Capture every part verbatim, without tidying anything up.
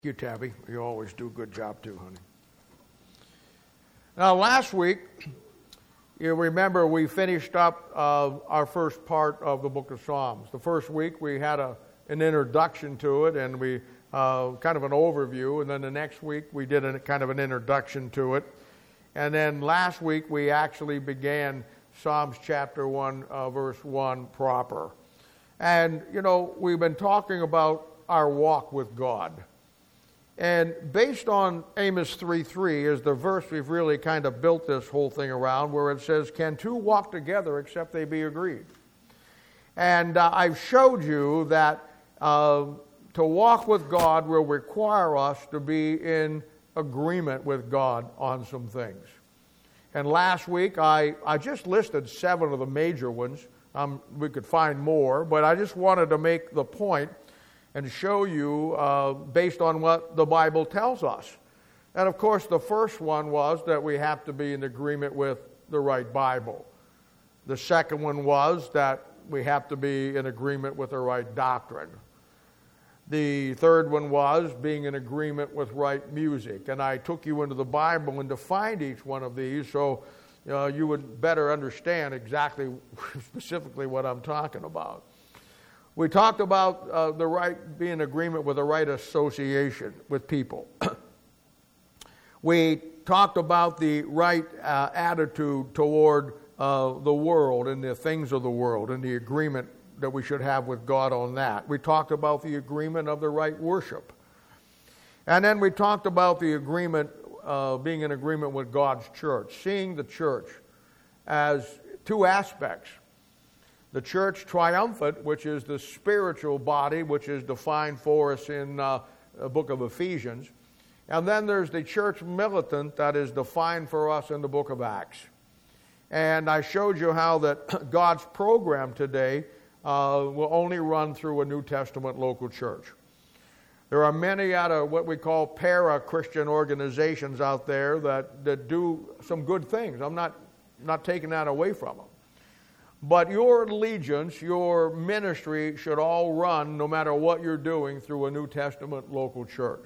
You, Tabby. You always do a good job too, honey. Now, last week, you remember we finished up uh, our first part of the book of Psalms. The first week we had a, an introduction to it, and we uh, kind of an overview, and then the next week we did a kind of an introduction to it. And then last week we actually began Psalms chapter one, uh, verse one proper. And, you know, we've been talking about our walk with God. And based on Amos three three is the verse we've really kind of built this whole thing around, where it says, "Can two walk together except they be agreed?" And uh, I've showed you that uh, to walk with God will require us to be in agreement with God on some things. And last week I, I just listed seven of the major ones. Um, we could find more, but I just wanted to make the point and show you uh, based on what the Bible tells us. And of course, the first one was that we have to be in agreement with the right Bible. The second one was that we have to be in agreement with the right doctrine. The third one was being in agreement with right music. And I took you into the Bible and defined each one of these so uh, you would better understand exactly, specifically what I'm talking about. We talked about uh, the right, being in agreement with the right association with people. We talked about the right uh, attitude toward uh, the world and the things of the world and the agreement that we should have with God on that. We talked about the agreement of the right worship. And then we talked about the agreement, uh, being in agreement with God's church, seeing the church as two aspects. The church triumphant, which is the spiritual body, which is defined for us in uh, the book of Ephesians. And then there's the church militant that is defined for us in the book of Acts. And I showed you how that God's program today uh, will only run through a New Testament local church. There are many out of what we call para-Christian organizations out there that, that do some good things. I'm not, not taking that away from them. But your allegiance, your ministry should all run, no matter what you're doing, through a New Testament local church.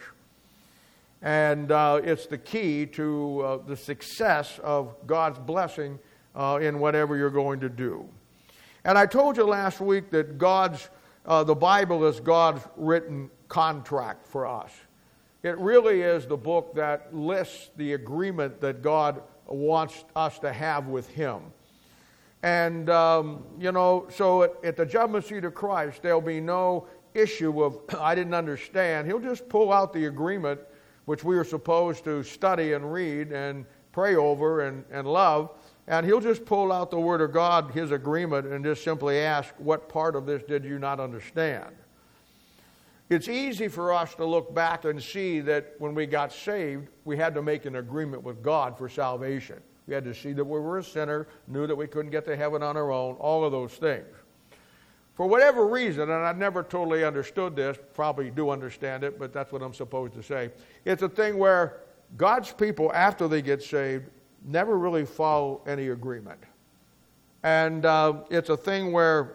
And uh, it's the key to uh, the success of God's blessing uh, in whatever you're going to do. And I told you last week that God's, uh, the Bible is God's written contract for us. It really is the book that lists the agreement that God wants us to have with Him. And, um, you know, so at, at the judgment seat of Christ, there'll be no issue of, I didn't understand. He'll just pull out the agreement, which we are supposed to study and read and pray over and, and love, and he'll just pull out the Word of God, His agreement, and just simply ask, what part of this did you not understand? It's easy for us to look back and see that when we got saved, we had to make an agreement with God for salvation. We had to see that we were a sinner, knew that we couldn't get to heaven on our own, all of those things. For whatever reason, and I never totally understood this, probably do understand it, but that's what I'm supposed to say. It's a thing where God's people, after they get saved, never really follow any agreement. And uh, it's a thing where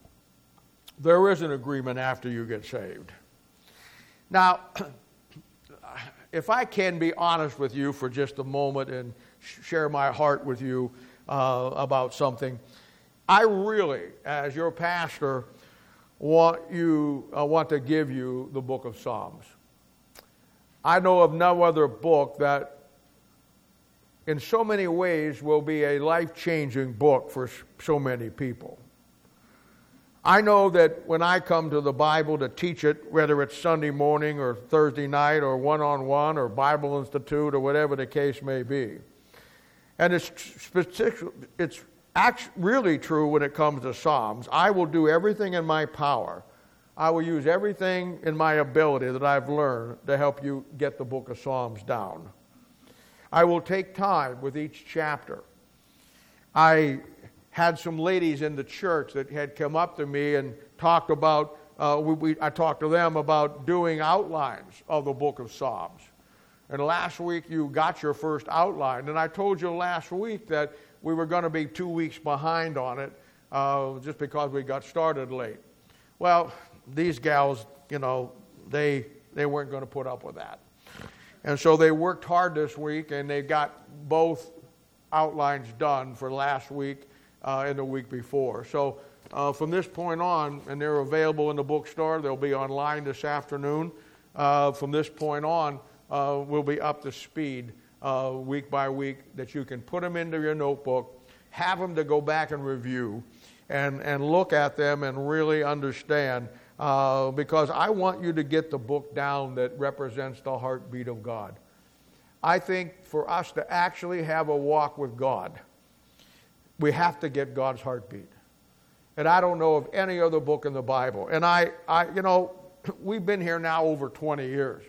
there is an agreement after you get saved. Now, if I can be honest with you for just a moment and share my heart with you uh, about something, I really, as your pastor, want you uh, want to give you the book of Psalms. I know of no other book that in so many ways will be a life-changing book for so many people. I know that when I come to the Bible to teach it, whether it's Sunday morning or Thursday night or one-on-one or Bible Institute or whatever the case may be, and it's specific, it's actually really true when it comes to Psalms. I will do everything in my power. I will use everything in my ability that I've learned to help you get the book of Psalms down. I will take time with each chapter. I had some ladies in the church that had come up to me and talked about, uh, we, we, I talked to them about doing outlines of the book of Psalms. And last week you got your first outline. And I told you last week that we were going to be two weeks behind on it uh, just because we got started late. Well, these gals, you know, they They weren't going to put up with that. And so they worked hard this week, and they got both outlines done for last week uh, and the week before. So uh, from this point on, and they're available in the bookstore, they'll be online this afternoon. Uh, from this point on, uh, we'll be up to speed uh, week by week, that you can put them into your notebook, have them to go back and review, and, and look at them and really understand, uh, because I want you to get the book down that represents the heartbeat of God. I think for us to actually have a walk with God, we have to get God's heartbeat. And I don't know of any other book in the Bible. And I, I you know, we've been here now over twenty years.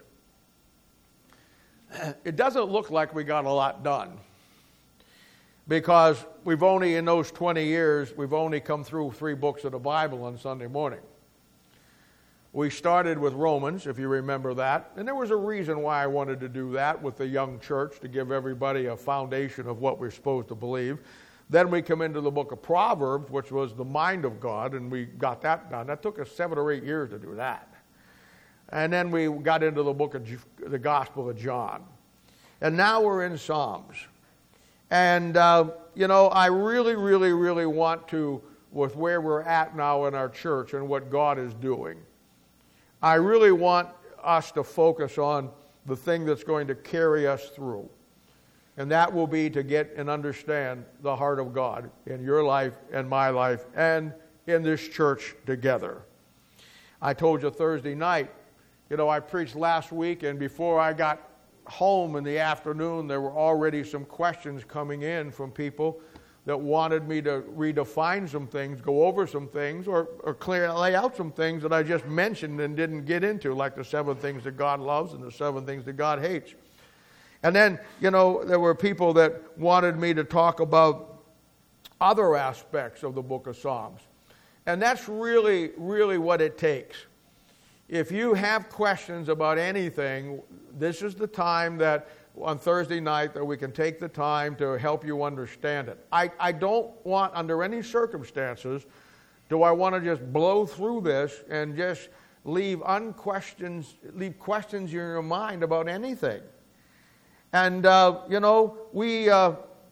It doesn't look like we got a lot done, because we've only, in those twenty years, we've only come through three books of the Bible on Sunday morning. We started with Romans, if you remember that, and there was a reason why I wanted to do that with the young church, to give everybody a foundation of what we're supposed to believe. Then we come into the book of Proverbs, which was the mind of God, and we got that done. That took us seven or eight years to do that. And then we got into the book of the Gospel of John. And now we're in Psalms. And, uh, you know, I really, really, really want to, with where we're at now in our church and what God is doing, I really want us to focus on the thing that's going to carry us through. And that will be to get and understand the heart of God in your life and my life and in this church together. I told you Thursday night, you know, I preached last week, and before I got home in the afternoon, there were already some questions coming in from people that wanted me to redefine some things, go over some things, or, or clear, lay out some things that I just mentioned and didn't get into, like the seven things that God loves and the seven things that God hates. And then, you know, there were people that wanted me to talk about other aspects of the book of Psalms. And that's really, really what it takes. If you have questions about anything, this is the time that on Thursday night that we can take the time to help you understand it. I, I don't want, under any circumstances, do I want to just blow through this and just leave unquestions, leave questions in your mind about anything. And, uh, you know, we, uh,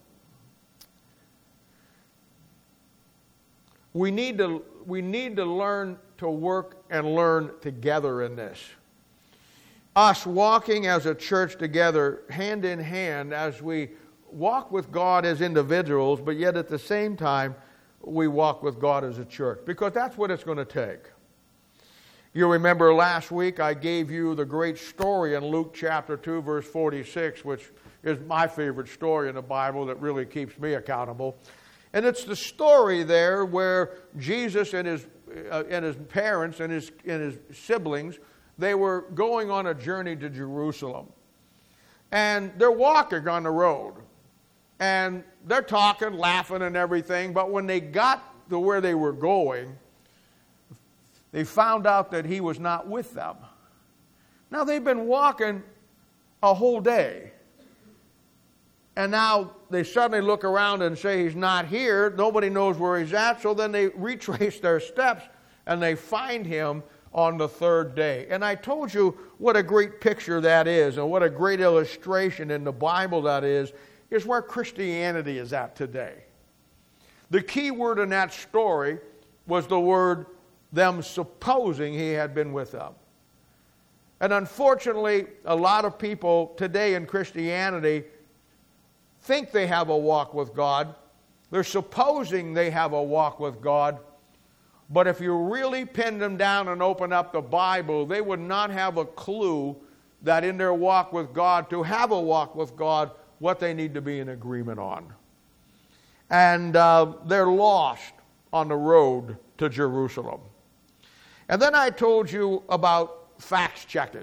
we need to, we need to learn to work and learn together in this. Us walking as a church together, hand in hand, as we walk with God as individuals, but yet at the same time, we walk with God as a church, because that's what it's going to take. You remember last week I gave you the great story in Luke chapter two, verse forty-six, which is my favorite story in the Bible that really keeps me accountable. And it's the story there where Jesus and his uh, and his parents and his and his siblings, they were going on a journey to Jerusalem. And they're walking on the road. And they're talking, laughing and everything, but when they got to where they were going, they found out that he was not with them. Now, they've been walking a whole day. And now they suddenly look around and say he's not here. Nobody knows where he's at. So then they retrace their steps and they find him on the third day. And I told you what a great picture that is, and what a great illustration in the Bible that is, is where Christianity is at today. The key word in that story was the word them supposing he had been with them. And unfortunately, a lot of people today in Christianity think they have a walk with God. They're supposing they have a walk with God. But if you really pinned them down and open up the Bible, they would not have a clue that in their walk with God, to have a walk with God, what they need to be in agreement on. And uh, they're lost on the road to Jerusalem. And then I told you about fact checking.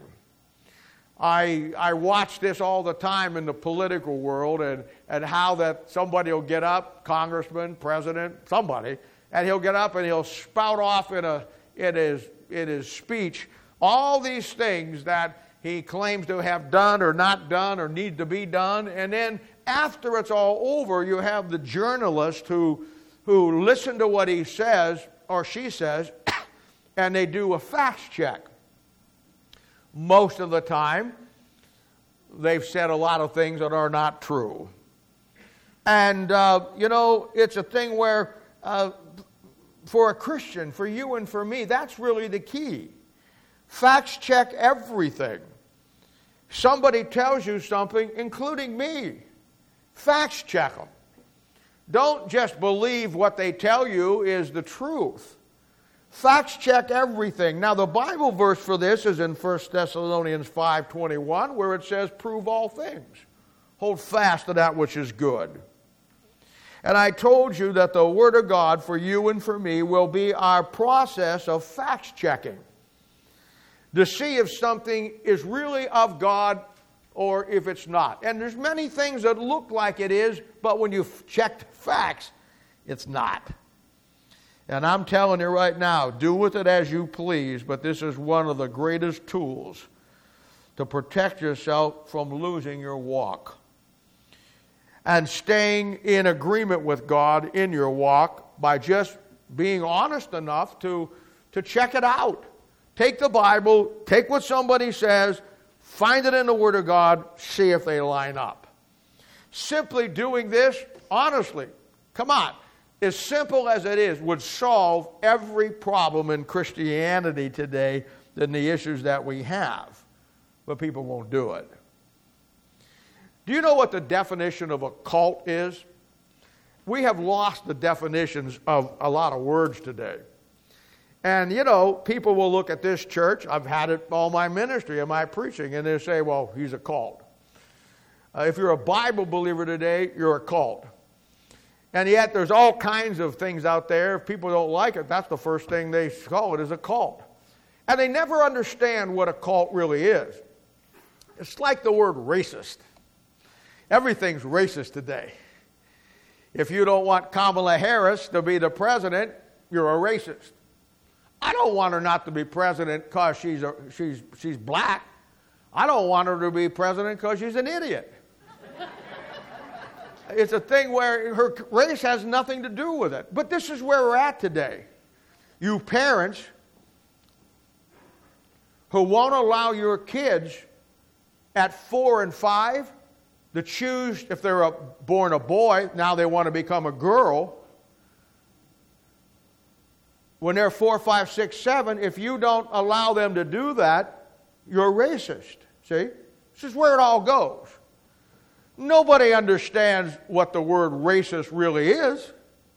I, I watch this all the time in the political world, and, and how that somebody will get up, congressman, president, somebody, and he'll get up and he'll spout off in, a, in, his, in his speech all these things that he claims to have done or not done or need to be done. And then after it's all over, you have the journalist who, who listen to what he says or she says, and they do a fact check. most of the time, they've said a lot of things that are not true. And, uh, you know, it's a thing where uh, for a Christian, for you and for me, that's really the key. Facts check everything. Somebody tells you something, including me. Facts check them. Don't just believe what they tell you is the truth. Facts check everything. Now, the Bible verse for this is in First Thessalonians five twenty-one, where it says, prove all things. Hold fast to that which is good. And I told you that the Word of God for you and for me will be our process of facts checking, to see if something is really of God or if it's not. And there's many things that look like it is, but when you've checked facts, it's not. And I'm telling you right now, do with it as you please, but this is one of the greatest tools to protect yourself from losing your walk and staying in agreement with God in your walk by just being honest enough to, to check it out. Take the Bible, take what somebody says, find it in the Word of God, see if they line up. Simply doing this, honestly, come on, as simple as it is, would solve every problem in Christianity today than the issues that we have. But people won't do it. Do you know what the definition of a cult is? We have lost the definitions of a lot of words today. And, you know, people will look at this church. I've had it all my ministry and my preaching, and they say, well, he's a cult. Uh, if you're a Bible believer today, you're a cult. And yet there's all kinds of things out there. If people don't like it, that's the first thing they call it, is a cult. And they never understand what a cult really is. It's like the word racist. Everything's racist today. If you don't want Kamala Harris to be the president, you're a racist. I don't want her not to be president because she's, a, she's, she's black. I don't want her to be president because she's an idiot. It's a thing where her race has nothing to do with it. But this is where we're at today. You parents who won't allow your kids at four and five to choose if they're a, born a boy, now they want to become a girl. When they're four, five, six, seven, if you don't allow them to do that, you're racist. See? This is where it all goes. Nobody understands what the word racist really is.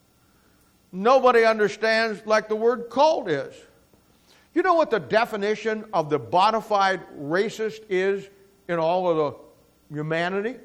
Nobody understands like the word cult is. You know what the definition of the bona fide racist is in all of the humanity?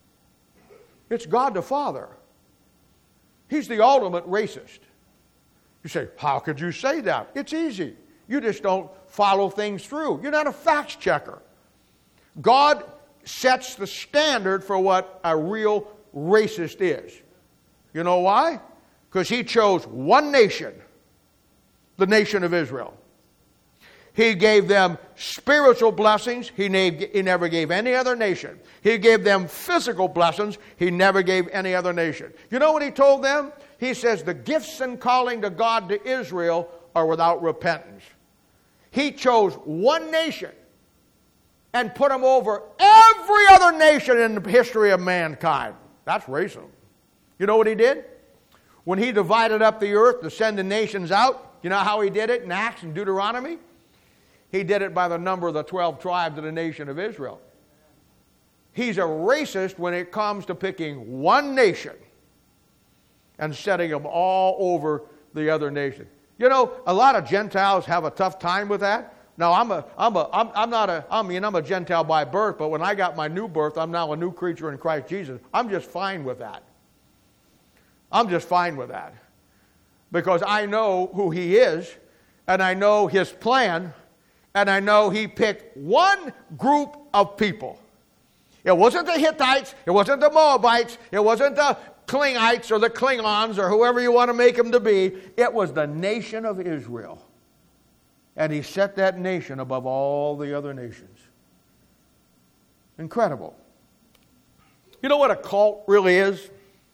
It's God the Father. He's the ultimate racist. You say, how could you say that? It's easy. You just don't follow things through. You're not a facts checker. God sets the standard for what a real racist is. You know why? Because he chose one nation, the nation of Israel. He gave them spiritual blessings. He, named, he never gave any other nation. He gave them physical blessings. He never gave any other nation. You know what he told them? He says the gifts and calling to God to Israel are without repentance. He chose one nation and put them over every other nation in the history of mankind. That's racism. You know what he did? When he divided up the earth to send the nations out, you know how he did it in Acts and Deuteronomy? He did it by the number of the twelve tribes of the nation of Israel. He's a racist when it comes to picking one nation and setting them all over the other nation. You know, a lot of Gentiles have a tough time with that. Now, I'm a, I'm a, I'm, I'm not a, I mean, I'm a Gentile by birth, but when I got my new birth, I'm now a new creature in Christ Jesus. I'm just fine with that. I'm just fine with that. Because I know who he is, and I know his plan, and I know he picked one group of people. It wasn't the Hittites, it wasn't the Moabites, it wasn't the Klingites or the Klingons or whoever you want to make them to be. It was the nation of Israel. And he set that nation above all the other nations. Incredible. You know what a cult really is?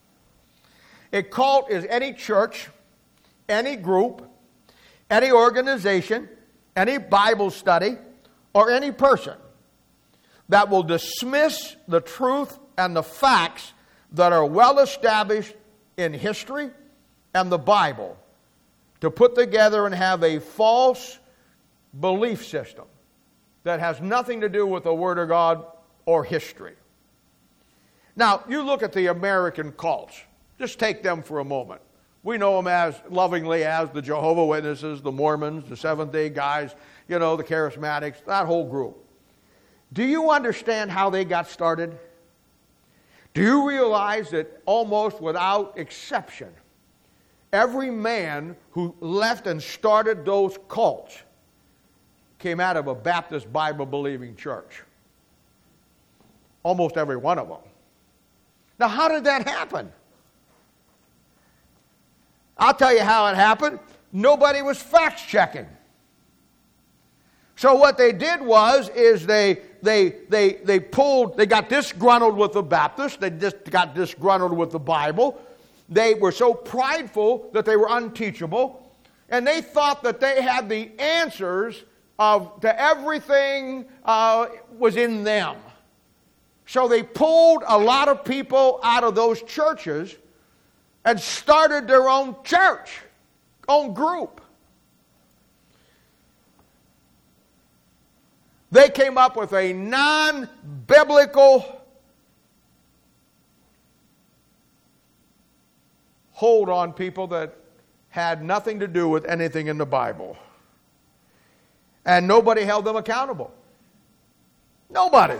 A cult is any church, any group, any organization, any Bible study, or any person that will dismiss the truth and the facts that are well established in history and the Bible to put together and have a false belief system that has nothing to do with the Word of God or history. Now, you look at the American cults. Just take them for a moment. We know them as lovingly as the Jehovah's Witnesses, the Mormons, the Seventh-day guys, you know, the Charismatics, that whole group. Do you understand how they got started? Do you realize that almost without exception, every man who left and started those cults came out of a Baptist Bible-believing church? Almost every one of them. Now, how did that happen? I'll tell you how it happened. Nobody was fact-checking. So what they did was, is they they they they pulled, they got disgruntled with the Baptists, they just got disgruntled with the Bible. They were so prideful that they were unteachable, and they thought that they had the answers of to everything uh, was in them. So they pulled a lot of people out of those churches and started their own church, own group. They came up with a non-biblical hold on people that had nothing to do with anything in the Bible. And nobody held them accountable. Nobody.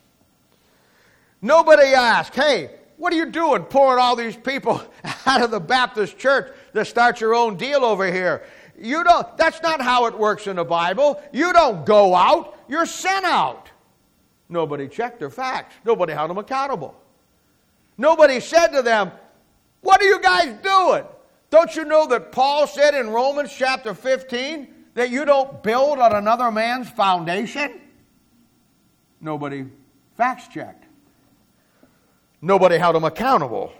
Nobody asked, hey, what are you doing pouring all these people out of the Baptist church to start your own deal over here? You don't, that's not how it works in the Bible. You don't go out, you're sent out. Nobody checked their facts. Nobody held them accountable. Nobody said to them, what are you guys doing? Don't you know that Paul said in Romans chapter fifteen that you don't build on another man's foundation? Nobody facts checked. Nobody held them accountable.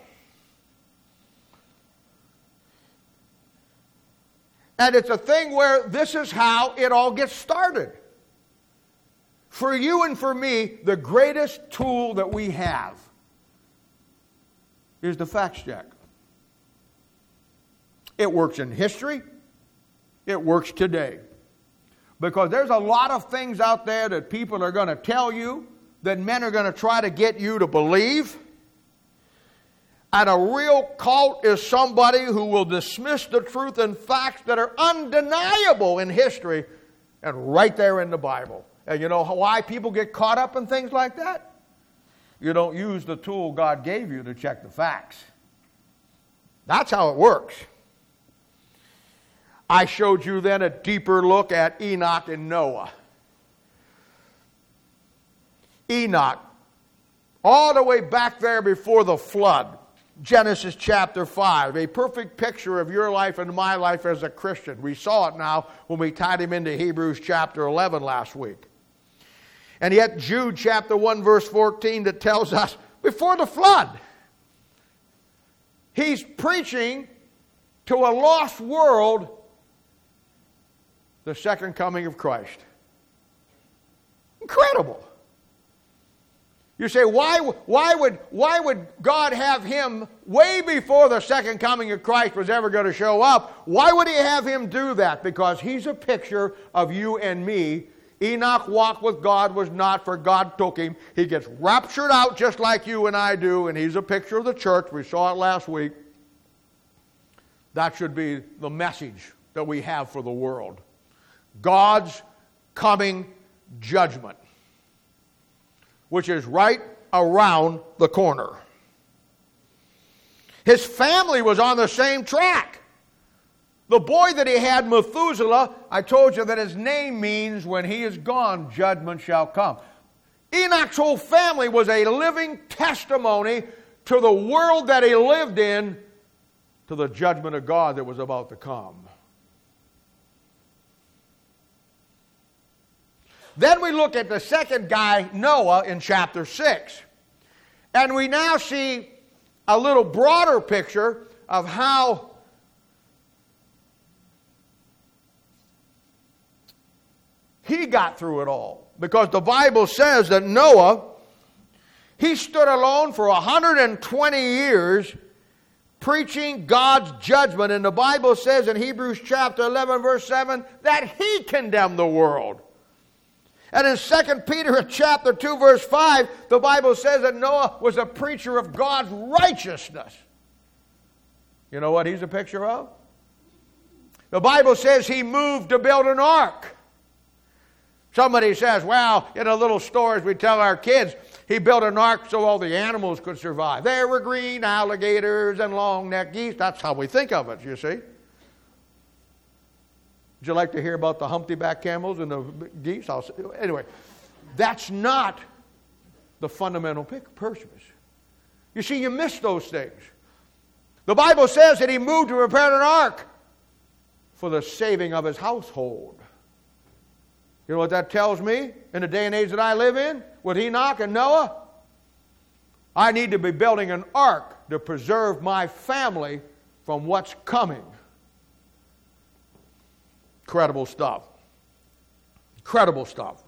And it's a thing where this is how it all gets started. For you and for me, the greatest tool that we have is the facts check. It works in history. It works today. Because there's a lot of things out there that people are going to tell you, that men are going to try to get you to believe. And a real cult is somebody who will dismiss the truth and facts that are undeniable in history and right there in the Bible. And you know why people get caught up in things like that? You don't use the tool God gave you to check the facts. That's how it works. I showed you then a deeper look at Enoch and Noah. Enoch, all the way back there before the flood. Genesis chapter five, a perfect picture of your life and my life as a Christian. We saw it now when we tied him into Hebrews chapter eleven last week. And yet Jude chapter one verse fourteen that tells us before the flood. He's preaching to a lost world the second coming of Christ. Incredible. You say, why, why, would, why would God have him way before the second coming of Christ was ever going to show up? Why would he have him do that? Because he's a picture of you and me. Enoch walked with God, was not, for God took him. He gets raptured out just like you and I do, and he's a picture of the church. We saw it last week. That should be the message that we have for the world. God's coming judgment, which is right around the corner. His family was on the same track. The boy that he had, Methuselah, I told you that his name means when he is gone, judgment shall come. Enoch's whole family was a living testimony to the world that he lived in, to the judgment of God that was about to come. Then we look at the second guy, Noah, in chapter six. And we now see a little broader picture of how He got through it all. Because the Bible says that Noah, he stood alone for one hundred twenty years preaching God's judgment. And the Bible says in Hebrews chapter eleven verse seven that he condemned the world. And in Second Peter chapter two verse five, the Bible says that Noah was a preacher of God's righteousness. You know what he's a picture of? The Bible says he moved to build an ark. Somebody says, well, in the little stories we tell our kids, he built an ark so all the animals could survive. There were green alligators and long-necked geese. That's how we think of it, you see. Would you like to hear about the humpty-back camels and the geese? I'll say. Anyway, that's not the fundamental purpose. You see, you miss those things. The Bible says that he moved to prepare an ark for the saving of his household. You know what that tells me in the day and age that I live in with Enoch and Noah? I need to be building an ark to preserve my family from what's coming. Incredible stuff. Incredible stuff.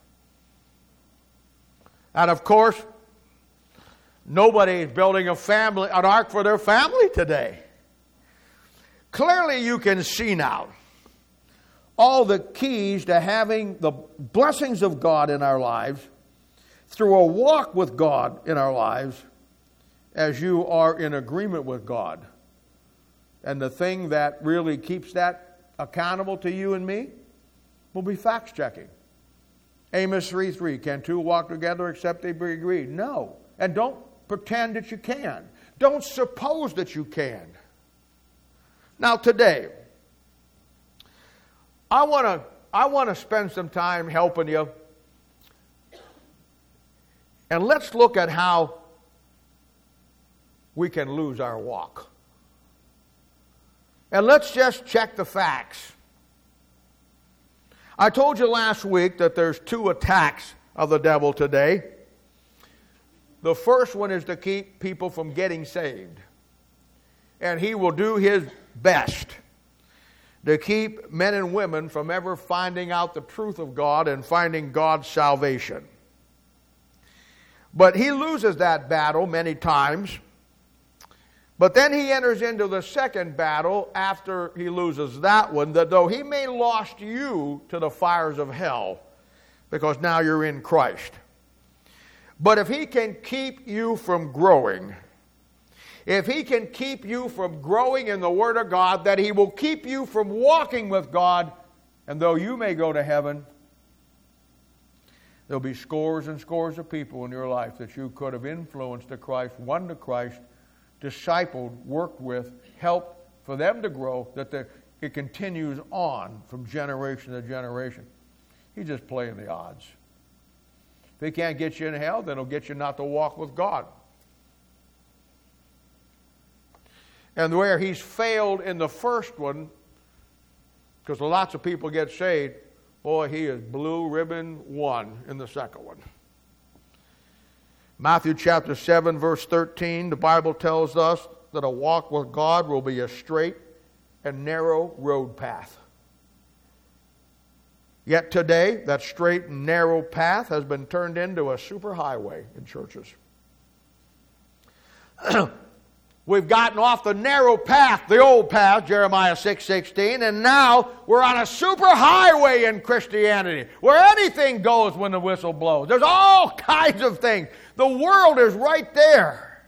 And of course, nobody is building a family, an ark for their family today. Clearly you can see now all the keys to having the blessings of God in our lives through a walk with God in our lives as you are in agreement with God. And the thing that really keeps that accountable to you and me will be facts checking. Amos three three, can two walk together except they be agreed? No. And don't pretend that you can. Don't suppose that you can. Now today, I want to I want to spend some time helping you. And let's look at how we can lose our walk. And let's just check the facts. I told you last week that there's two attacks of the devil today. The first one is to keep people from getting saved. And he will do his best to keep men and women from ever finding out the truth of God and finding God's salvation. But he loses that battle many times. But then he enters into the second battle after he loses that one, that though he may lost you to the fires of hell, because now you're in Christ. But if he can keep you from growing, if he can keep you from growing in the Word of God, that he will keep you from walking with God, and though you may go to heaven, there'll be scores and scores of people in your life that you could have influenced to Christ, won to Christ, discipled, worked with, helped for them to grow, that the, it continues on from generation to generation. He's just playing the odds. If he can't get you in hell, then he'll get you not to walk with God. And where he's failed in the first one, because lots of people get saved, boy, he is blue ribbon one in the second one. Matthew chapter seven, verse thirteen, the Bible tells us that a walk with God will be a straight and narrow road path. Yet today, that straight and narrow path has been turned into a superhighway in churches. We've gotten off the narrow path, the old path, Jeremiah six sixteen, and now we're on a superhighway in Christianity, where anything goes when the whistle blows. There's all kinds of things. The world is right there,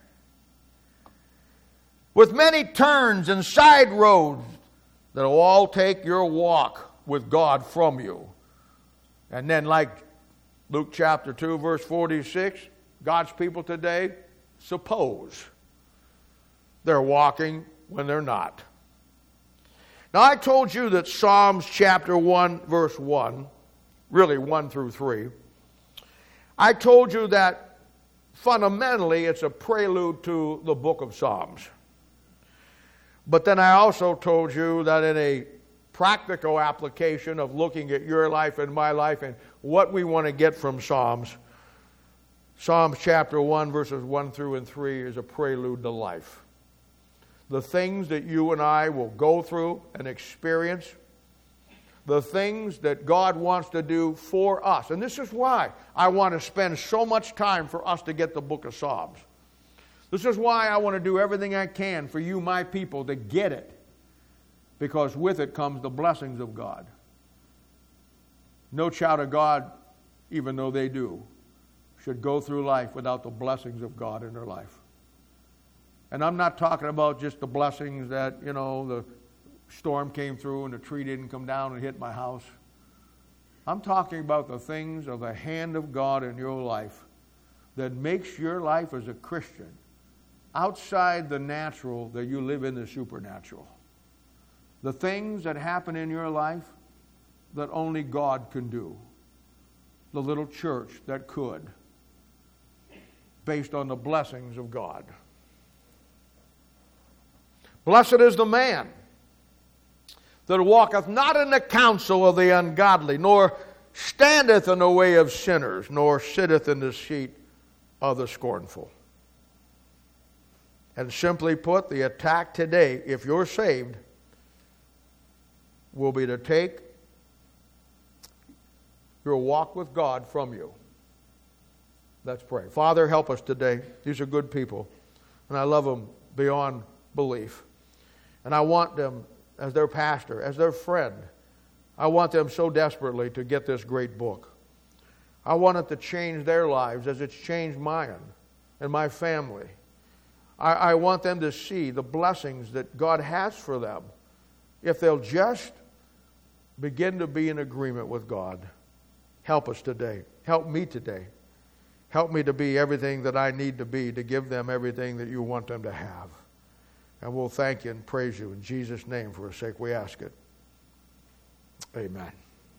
with many turns and side roads that will all take your walk with God from you. And then, like Luke chapter two, verse forty-six, God's people today suppose they're walking when they're not. Now, I told you that Psalms chapter one, verse one, really one through three, I told you that fundamentally it's a prelude to the book of Psalms. But then I also told you that in a practical application of looking at your life and my life and what we want to get from Psalms, Psalms chapter one, verses one through and three is a prelude to life. The things that you and I will go through and experience, the things that God wants to do for us. And this is why I want to spend so much time for us to get the book of Psalms. This is why I want to do everything I can for you, my people, to get it. Because with it comes the blessings of God. No child of God, even though they do, should go through life without the blessings of God in their life. And I'm not talking about just the blessings that, you know, the storm came through and the tree didn't come down and hit my house. I'm talking about the things of the hand of God in your life that makes your life as a Christian outside the natural, that you live in the supernatural. The things that happen in your life that only God can do. The little church that could, based on the blessings of God. Blessed is the man that walketh not in the counsel of the ungodly, nor standeth in the way of sinners, nor sitteth in the seat of the scornful. And simply put, the attack today, if you're saved, will be to take your walk with God from you. Let's pray. Father, help us today. These are good people, and I love them beyond belief. And I want them, as their pastor, as their friend, I want them so desperately to get this great book. I want it to change their lives as it's changed mine and my family. I, I want them to see the blessings that God has for them if they'll just begin to be in agreement with God. Help us today. Help me today. Help me to be everything that I need to be to give them everything that you want them to have. And we'll thank you and praise you in Jesus' name. For his sake we ask it. Amen.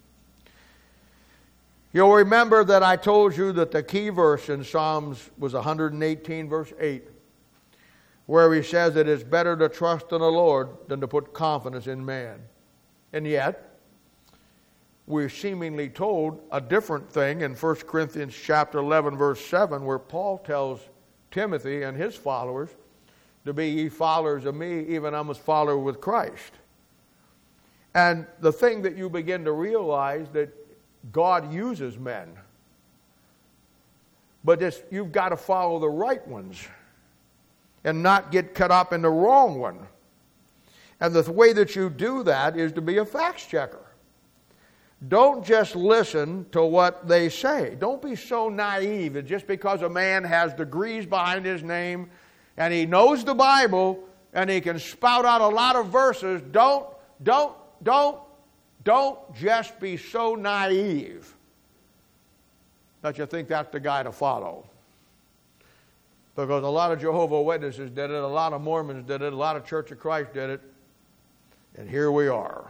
You'll remember that I told you that the key verse in Psalms was one hundred eighteen, verse eight, where he says it is better to trust in the Lord than to put confidence in man. And yet, we're seemingly told a different thing in First Corinthians chapter eleven, verse seven, where Paul tells Timothy and his followers to be ye followers of me, even I'm a follower with Christ. And the thing that you begin to realize that God uses men, but it's, you've got to follow the right ones and not get caught up in the wrong one. And the way that you do that is to be a facts checker. Don't just listen to what they say. Don't be so naive that just because a man has degrees behind his name and he knows the Bible and he can spout out a lot of verses, don't, don't, don't, don't just be so naive that you think that's the guy to follow. Because a lot of Jehovah's Witnesses did it, a lot of Mormons did it, a lot of Church of Christ did it, and here we are.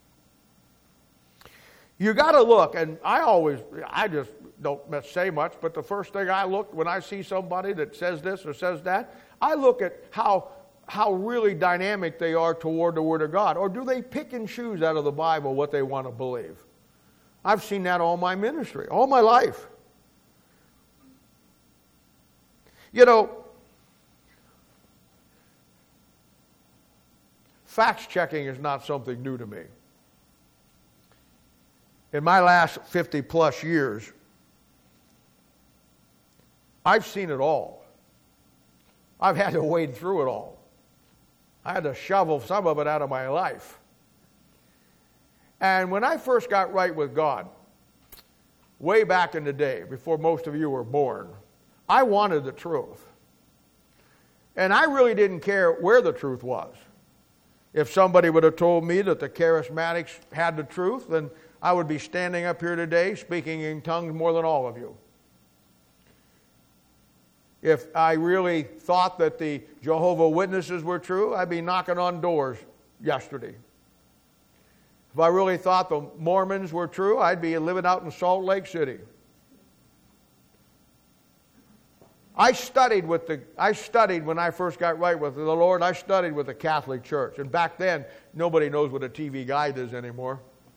You got to look, and I always, I just don't say much, but the first thing I look when I see somebody that says this or says that, I look at how how really dynamic they are toward the Word of God. Or do they pick and choose out of the Bible what they want to believe? I've seen that all my ministry, all my life. You know, facts checking is not something new to me. In my last fifty plus years, I've seen it all. I've had to wade through it all. I had to shovel some of it out of my life. And when I first got right with God, way back in the day, before most of you were born, I wanted the truth. And I really didn't care where the truth was. If somebody would have told me that the charismatics had the truth, then I would be standing up here today speaking in tongues more than all of you. If I really thought that the Jehovah's Witnesses were true, I'd be knocking on doors yesterday. If I really thought the Mormons were true, I'd be living out in Salt Lake City. I studied with the I studied when I first got right with the Lord, I studied with the Catholic Church. And back then, nobody knows what a T V guide is anymore.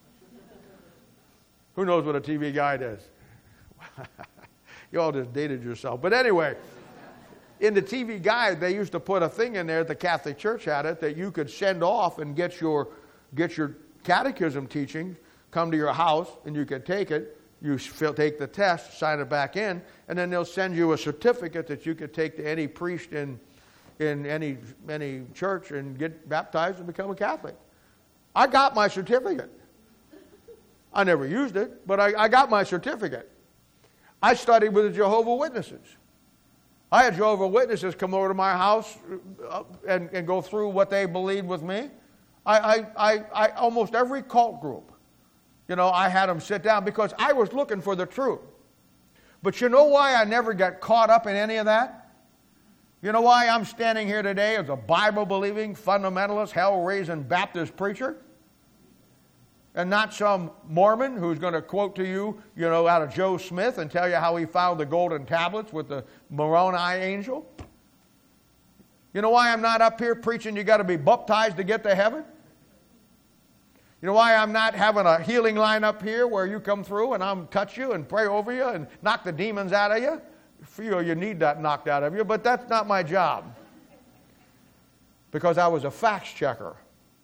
Who knows what a T V guide is? You all just dated yourself. But anyway, in the T V guide, they used to put a thing in there, the Catholic Church had it, that you could send off and get your get your catechism teaching come to your house, and you can take it. You fill, take the test, sign it back in, and then they'll send you a certificate that you could take to any priest in, in any, any church and get baptized and become a Catholic. I got my certificate. I never used it, but I, I got my certificate. I studied with the Jehovah's Witnesses. I had Jehovah's Witnesses come over to my house and, and go through what they believed with me. I, I, I, I almost every cult group, you know, I had them sit down because I was looking for the truth. But you know why I never got caught up in any of that? You know why I'm standing here today as a Bible-believing, fundamentalist, hell-raising Baptist preacher? And not some Mormon who's going to quote to you, you know, out of Joe Smith and tell you how he found the golden tablets with the Moroni angel. You know why I'm not up here preaching you got to be baptized to get to heaven? You know why I'm not having a healing line up here where you come through and I'm touch you and pray over you and knock the demons out of you? Feel you need that knocked out of you, but that's not my job. Because I was a facts checker.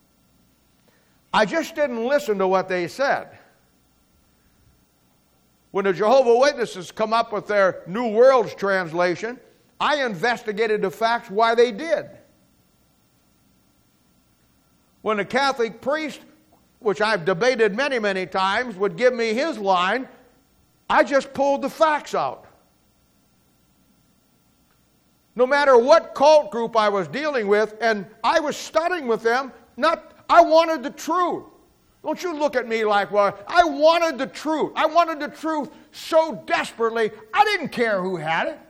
I just didn't listen to what they said. When the Jehovah's Witnesses come up with their New World's translation, I investigated the facts why they did. When the Catholic priest, which I've debated many, many times, would give me his line, I just pulled the facts out. No matter what cult group I was dealing with, and I was studying with them, not I wanted the truth. Don't you look at me like, well, I wanted the truth. I wanted the truth so desperately, I didn't care who had it.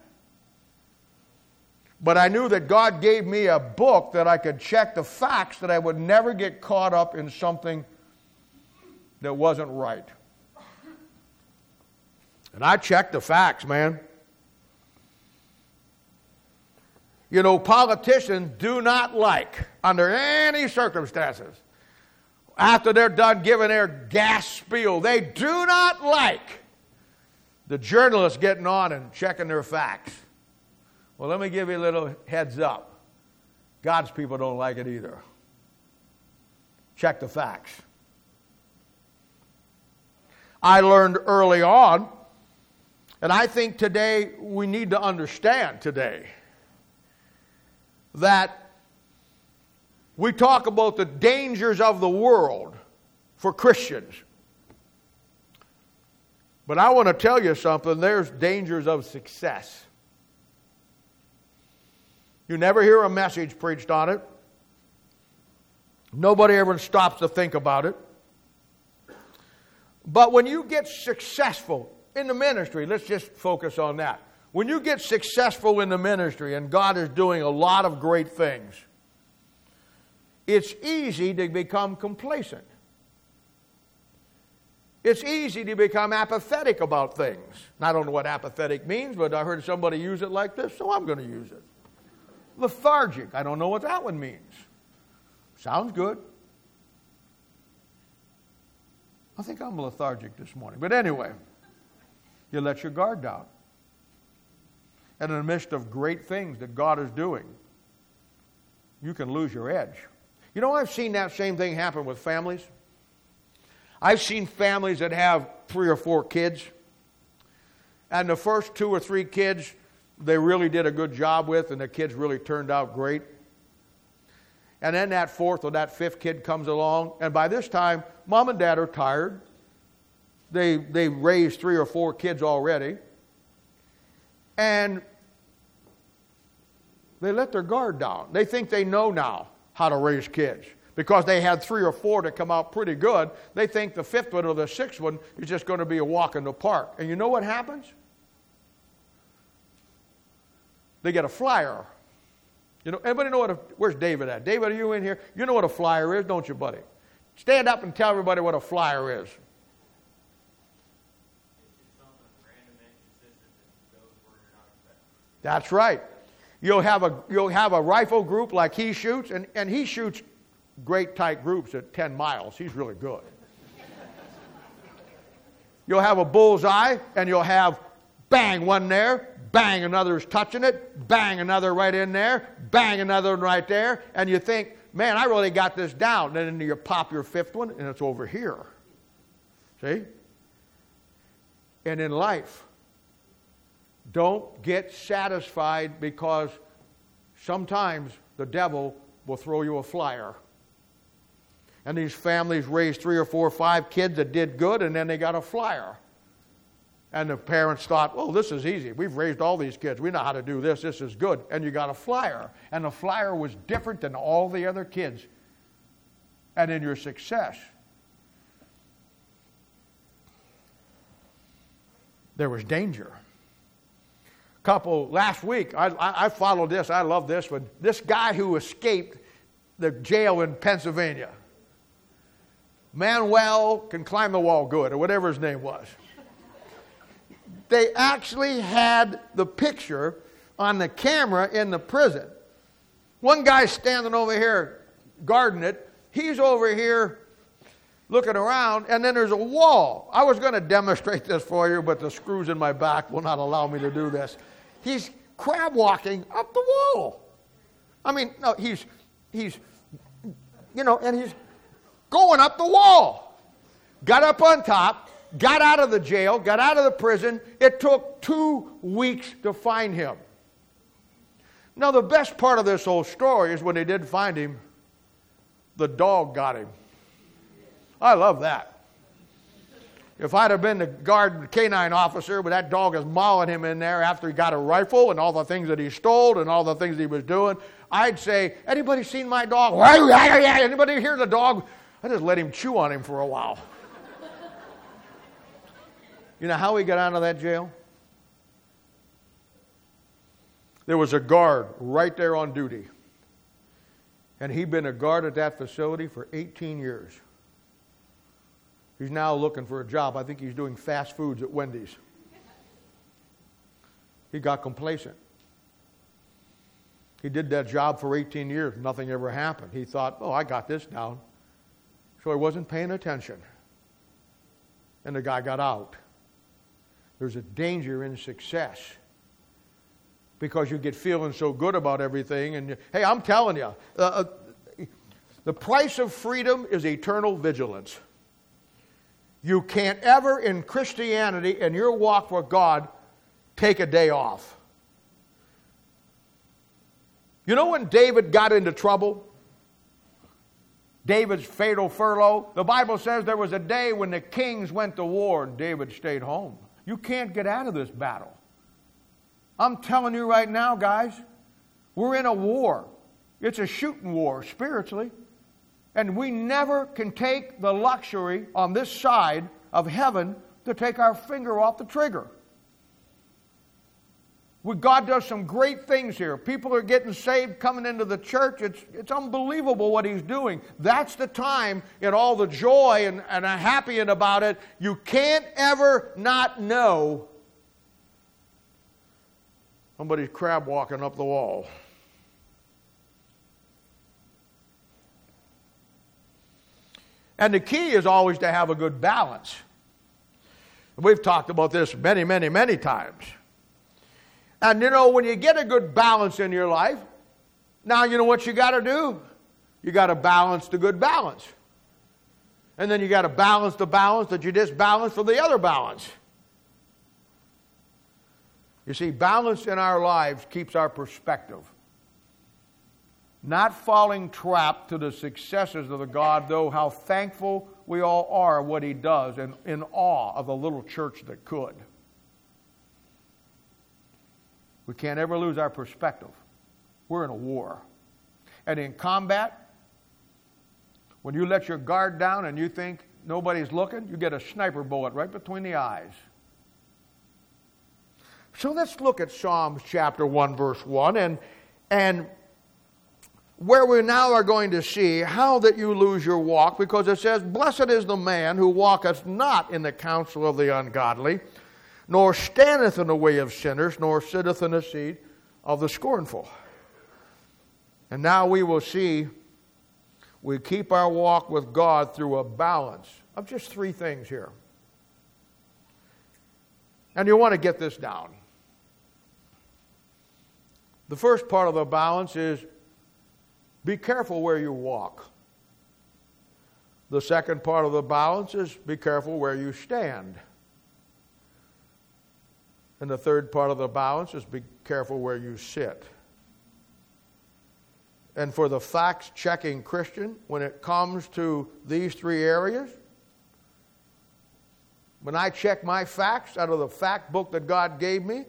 But I knew that God gave me a book that I could check the facts, that I would never get caught up in something that wasn't right. And I checked the facts, man. You know, politicians do not like, under any circumstances, after they're done giving their gas spiel, they do not like the journalists getting on and checking their facts. Well, let me give you a little heads up. God's people don't like it either. Check the facts. I learned early on, and I think today we need to understand today, that we talk about the dangers of the world for Christians. But I want to tell you something, there's dangers of success. You never hear a message preached on it. Nobody ever stops to think about it. But when you get successful in the ministry, let's just focus on that. When you get successful in the ministry and God is doing a lot of great things, it's easy to become complacent. It's easy to become apathetic about things. And I don't know what apathetic means, but I heard somebody use it like this, so I'm going to use it. Lethargic. I don't know what that one means. Sounds good. I think I'm lethargic this morning. But anyway, you let your guard down. And in the midst of great things that God is doing, you can lose your edge. You know, I've seen that same thing happen with families. I've seen families that have three or four kids, and the first two or three kids they really did a good job with, and the kids really turned out great. And then that fourth or that fifth kid comes along, and by this time, mom and dad are tired. They, they raised three or four kids already. And they let their guard down. They think they know now how to raise kids. Because they had three or four that come out pretty good, they think the fifth one or the sixth one is just going to be a walk in the park. And you know what happens? They get a flyer. You know, everybody know what a, where's David at? David, are you in here? You know what a flyer is, don't you, buddy? Stand up and tell everybody what a flyer is. That's right. You'll have a you'll have a rifle group like he shoots, and, and he shoots great tight groups at ten miles. He's really good. You'll have a bullseye, and you'll have bang one there, bang another's touching it, bang another right in there, bang another right there, and you think, man, I really got this down. And then you pop your fifth one, and it's over here. See? And in life, don't get satisfied, because sometimes the devil will throw you a flyer. And these families raised three or four or five kids that did good, and then they got a flyer. And the parents thought, oh, this is easy. We've raised all these kids. We know how to do this. This is good. And you got a flyer. And the flyer was different than all the other kids. And in your success, there was danger. Couple, last week, I, I, I followed this. I love this one. This guy who escaped the jail in Pennsylvania. Manuel can climb the wall good, or whatever his name was. They actually had the picture on the camera in the prison. One guy's standing over here guarding it. He's over here looking around, and then there's a wall. I was going to demonstrate this for you, but the screws in my back will not allow me to do this. He's crab walking up the wall. I mean, no, he's, he's, you know, and he's going up the wall. Got up on top, got out of the jail, got out of the prison. It took two weeks to find him. Now, the best part of this whole story is when they did find him, the dog got him. I love that. If I'd have been the guard canine officer, but that dog is mauling him in there after he got a rifle and all the things that he stole and all the things he was doing, I'd say, anybody seen my dog? Anybody hear the dog? I just let him chew on him for a while. You know how he got out of that jail? There was a guard right there on duty. And he'd been a guard at that facility for eighteen years. He's now looking for a job. I think he's doing fast foods at Wendy's. He got complacent. He did that job for eighteen years. Nothing ever happened. He thought, oh, I got this down. So he wasn't paying attention. And the guy got out. There's a danger in success, because you get feeling so good about everything. And, you, hey, I'm telling you, uh, the price of freedom is eternal vigilance. You can't ever, in Christianity, in your walk with God, take a day off. You know when David got into trouble? David's fatal furlough. The Bible says there was a day when the kings went to war and David stayed home. You can't get out of this battle. I'm telling you right now, guys, we're in a war. It's a shooting war, spiritually. And we never can take the luxury on this side of heaven to take our finger off the trigger. We, God does some great things here. People are getting saved, coming into the church. It's, it's unbelievable what He's doing. That's the time, in all the joy and, and I'm happy about it, you can't ever not know somebody's crab walking up the wall. And the key is always to have a good balance. We've talked about this many, many, many times. And you know, when you get a good balance in your life, now you know what you got to do? You got to balance the good balance. And then you got to balance the balance that you disbalanced for the other balance. You see, balance in our lives keeps our perspective. Not falling trap to the successes of the God, though how thankful we all are of what He does, and in awe of the little church that could. We can't ever lose our perspective. We're in a war. And in combat, when you let your guard down and you think nobody's looking, you get a sniper bullet right between the eyes. So let's look at Psalms chapter one, verse one, and, and where we now are going to see how that you lose your walk, because it says, blessed is the man who walketh not in the counsel of the ungodly, nor standeth in the way of sinners, nor sitteth in the seat of the scornful. And now we will see we keep our walk with God through a balance of just three things here. And you want to get this down. The first part of the balance is be careful where you walk. The second part of the balance is be careful where you stand. And the third part of the balance is be careful where you sit. And for the facts-checking Christian, when it comes to these three areas, when I check my facts out of the fact book that God gave me,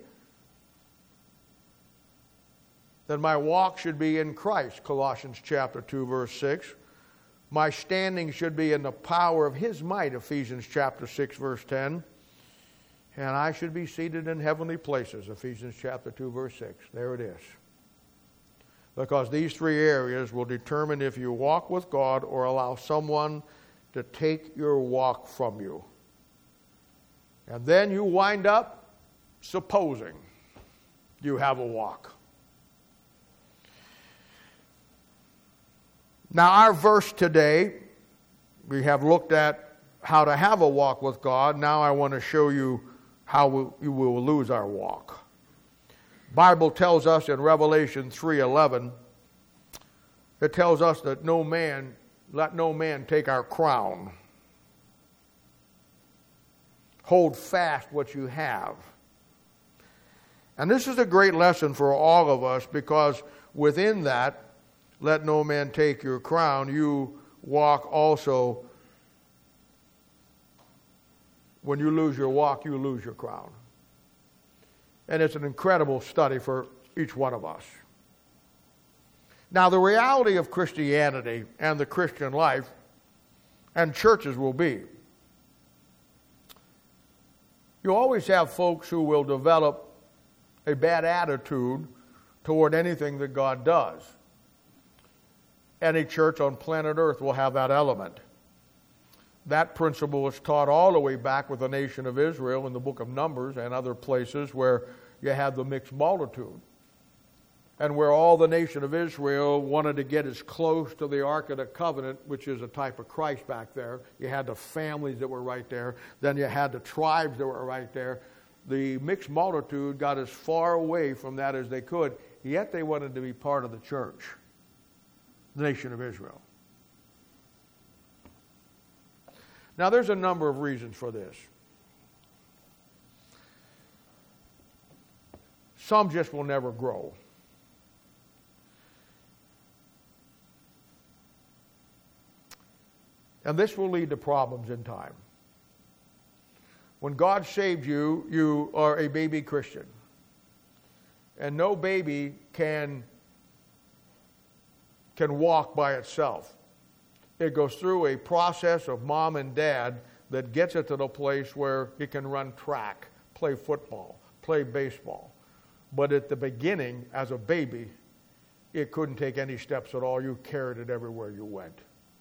then my walk should be in Christ, Colossians chapter two, verse six. My standing should be in the power of His might, Ephesians chapter six, verse ten. And I should be seated in heavenly places, Ephesians chapter two, verse six. There it is. Because these three areas will determine if you walk with God or allow someone to take your walk from you. And then you wind up supposing you have a walk. Now, our verse today, we have looked at how to have a walk with God. Now I want to show you how we will lose our walk. The Bible tells us in Revelation three eleven, it tells us that no man, let no man take our crown. Hold fast what you have. And this is a great lesson for all of us, because within that, let no man take your crown, you walk also. When you lose your walk, you lose your crown. And it's an incredible study for each one of us. Now, the reality of Christianity and the Christian life and churches will be, you always have folks who will develop a bad attitude toward anything that God does. Any church on planet Earth will have that element. That principle is taught all the way back with the nation of Israel in the book of Numbers and other places where you have the mixed multitude. And where all the nation of Israel wanted to get as close to the Ark of the Covenant, which is a type of Christ back there. You had the families that were right there. Then you had the tribes that were right there. The mixed multitude got as far away from that as they could, yet they wanted to be part of the church, the nation of Israel. Now, there's a number of reasons for this. Some just will never grow. And this will lead to problems in time. When God saved you, you are a baby Christian. And no baby can, can walk by itself. It goes through a process of mom and dad that gets it to the place where it can run track, play football, play baseball. But at the beginning, as a baby, it couldn't take any steps at all. You carried it everywhere you went.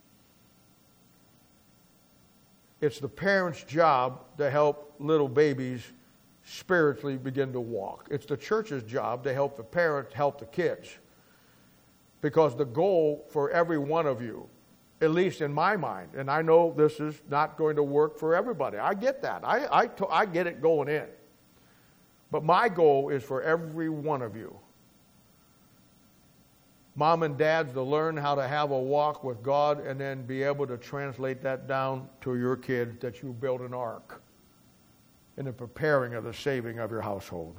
It's the parents' job to help little babies spiritually begin to walk. It's the church's job to help the parents help the kids. Because the goal for every one of you, at least in my mind, and I know this is not going to work for everybody. I get that. I, I, I get it going in. But my goal is for every one of you, mom and dads, to learn how to have a walk with God and then be able to translate that down to your kids, that you build an ark in the preparing of the saving of your household.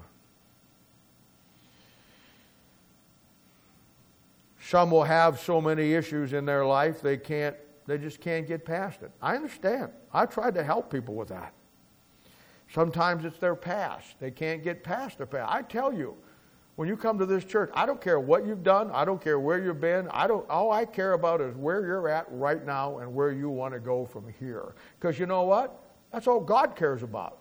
Some will have so many issues in their life they can't, they just can't get past it. I understand. I've tried to help people with that. Sometimes it's their past. They can't get past their past. I tell you, when you come to this church, I don't care what you've done. I don't care where you've been. I don't. All I care about is where you're at right now and where you want to go from here. Because you know what? That's all God cares about.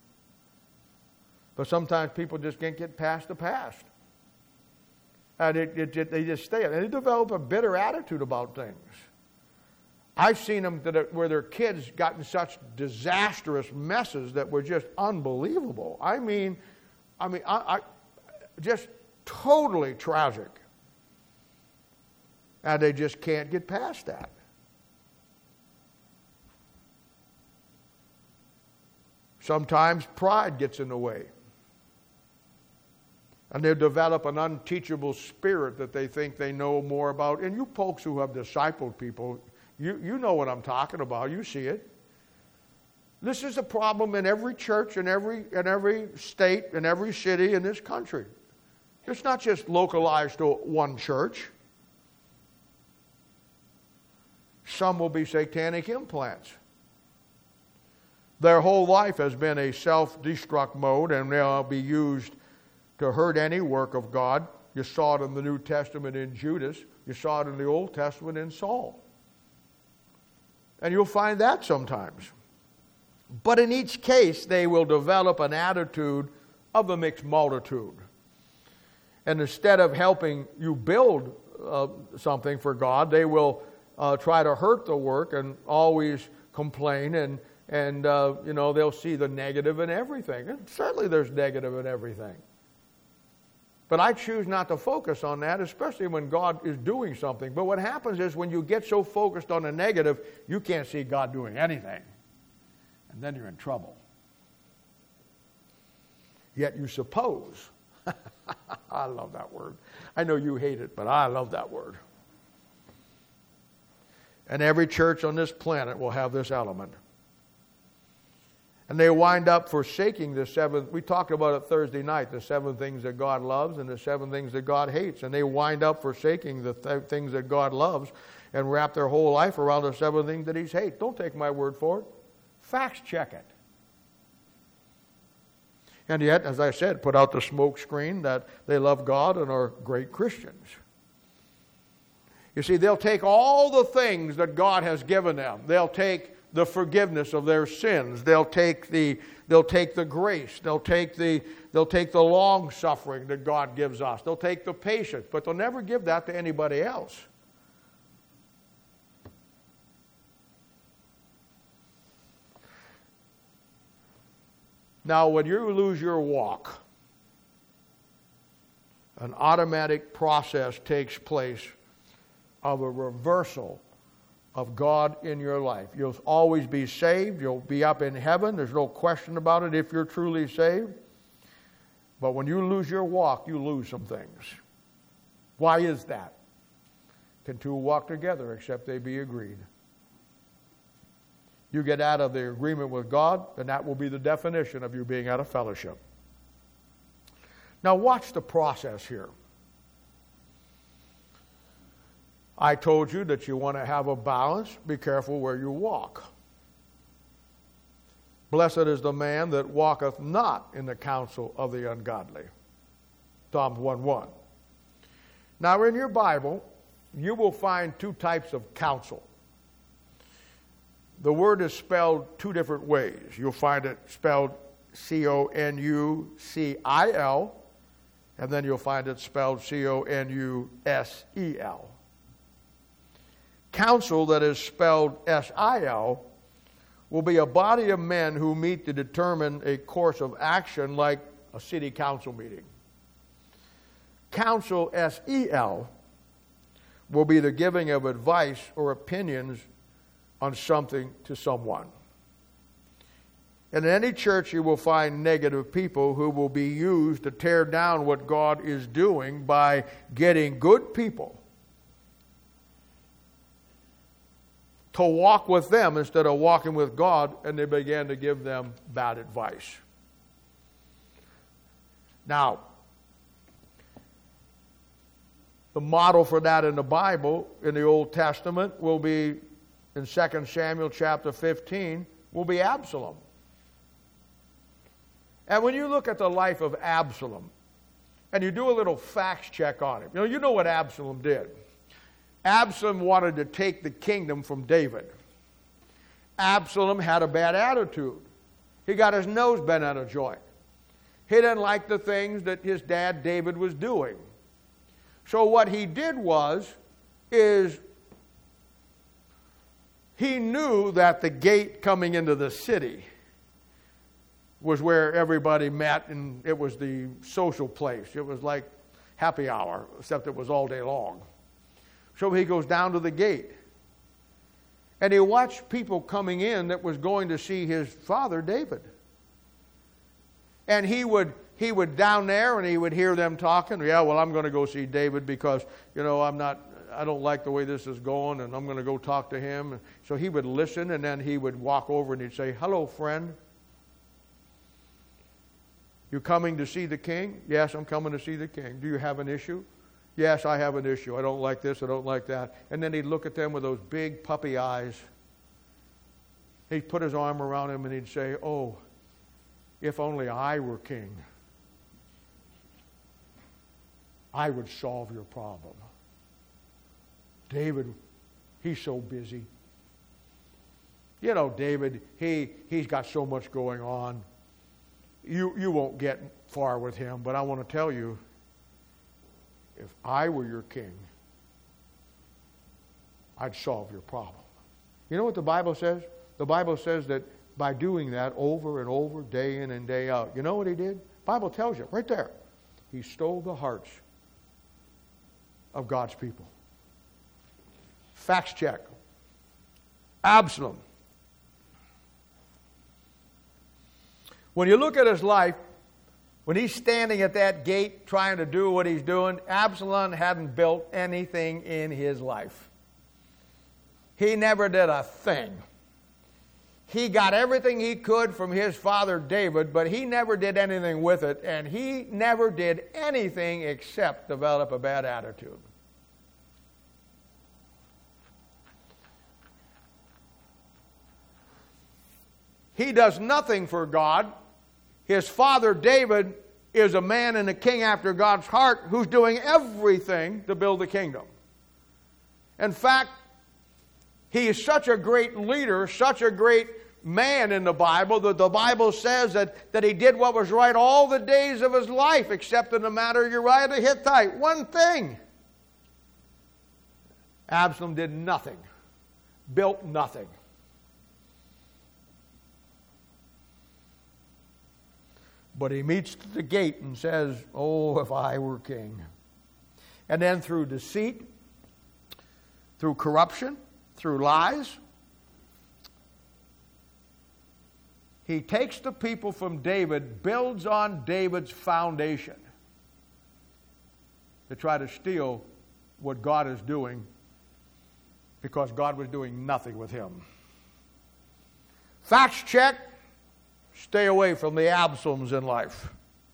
But sometimes people just can't get past the past. And it, it, it, they just stay. And they develop a bitter attitude about things. I've seen them that it, where their kids got in such disastrous messes that were just unbelievable. I mean, I mean, I, I just totally tragic. And they just can't get past that. Sometimes pride gets in the way. And they develop an unteachable spirit that they think they know more about. And you folks who have discipled people, You, you know what I'm talking about. You see it. This is a problem in every church, in every, in every state, in every city in this country. It's not just localized to one church. Some will be satanic implants. Their whole life has been a self-destruct mode, and they'll be used to hurt any work of God. You saw it in the New Testament in Judas. You saw it in the Old Testament in Saul. And you'll find that sometimes. But in each case, they will develop an attitude of the mixed multitude. And instead of helping you build uh, something for God, they will uh, try to hurt the work and always complain, and, and uh, you know, they'll see the negative in everything. And certainly there's negative in everything. But I choose not to focus on that, especially when God is doing something. But what happens is when you get so focused on the negative, you can't see God doing anything. And then you're in trouble. Yet you suppose. I love that word. I know you hate it, but I love that word. And every church on this planet will have this element. And they wind up forsaking the seven, we talked about it Thursday night, the seven things that God loves and the seven things that God hates. And they wind up forsaking the th- things that God loves and wrap their whole life around the seven things that He hates. Don't take my word for it. Facts check it. And yet, as I said, put out the smoke screen that they love God and are great Christians. You see, they'll take all the things that God has given them. They'll take the forgiveness of their sins. They'll take the they'll take the grace. They'll take the they'll take the long suffering that God gives us. They'll take the patience, but they'll never give that to anybody else. Now, when you lose your walk, an automatic process takes place of a reversal of God in your life. You'll always be saved. You'll be up in heaven. There's no question about it if you're truly saved. But when you lose your walk, you lose some things. Why is that? Can two walk together except they be agreed? You get out of the agreement with God, and that will be the definition of you being out of fellowship. Now watch the process here. I told you that you want to have a balance. Be careful where you walk. Blessed is the man that walketh not in the counsel of the ungodly. Psalms one one. Now in your Bible, you will find two types of counsel. The word is spelled two different ways. You'll find it spelled C O N U C I L, and then you'll find it spelled C O N U S E L. Counsel that is spelled S I L will be a body of men who meet to determine a course of action like a city council meeting. Counsel S E L will be the giving of advice or opinions on something to someone. And in any church you will find negative people who will be used to tear down what God is doing by getting good people to walk with them instead of walking with God, and they began to give them bad advice. Now, the model for that in the Bible, in the Old Testament, will be in Second Samuel chapter fifteen, will be Absalom. And when you look at the life of Absalom, and you do a little facts check on it, you know, you know what Absalom did. Absalom wanted to take the kingdom from David. Absalom had a bad attitude. He got his nose bent out of joint. He didn't like the things that his dad David was doing. So what he did was, is he knew that the gate coming into the city was where everybody met, and it was the social place. It was like happy hour, except it was all day long. So he goes down to the gate. And he watched people coming in that was going to see his father, David. And he would he would down there and he would hear them talking. Yeah, well, I'm going to go see David because, you know, I'm not I don't like the way this is going, and I'm going to go talk to him. So he would listen, and then he would walk over and he'd say, hello, friend. You coming to see the king? Yes, I'm coming to see the king. Do you have an issue? Yes, I have an issue. I don't like this, I don't like that. And then he'd look at them with those big puppy eyes. He'd put his arm around him and he'd say, oh, if only I were king, I would solve your problem. David, he's so busy. You know, David, he, he's got so much going on. You, you won't get far with him, but I want to tell you, if I were your king, I'd solve your problem. You know what the Bible says? The Bible says that by doing that over and over, day in and day out, you know what he did? The Bible tells you, right there. He stole the hearts of God's people. Facts check. Absalom. When you look at his life, when he's standing at that gate trying to do what he's doing, Absalom hadn't built anything in his life. He never did a thing. He got everything he could from his father David, but he never did anything with it, and he never did anything except develop a bad attitude. He does nothing for God. His father David is a man and a king after God's heart who's doing everything to build the kingdom. In fact, he is such a great leader, such a great man in the Bible, that the Bible says that, that he did what was right all the days of his life, except in the matter of Uriah the Hittite. One thing. Absalom did nothing, built nothing. But he meets the gate and says, oh, if I were king. And then through deceit, through corruption, through lies, he takes the people from David, builds on David's foundation to try to steal what God is doing, because God was doing nothing with him. Facts check. Stay away from the Absaloms in life.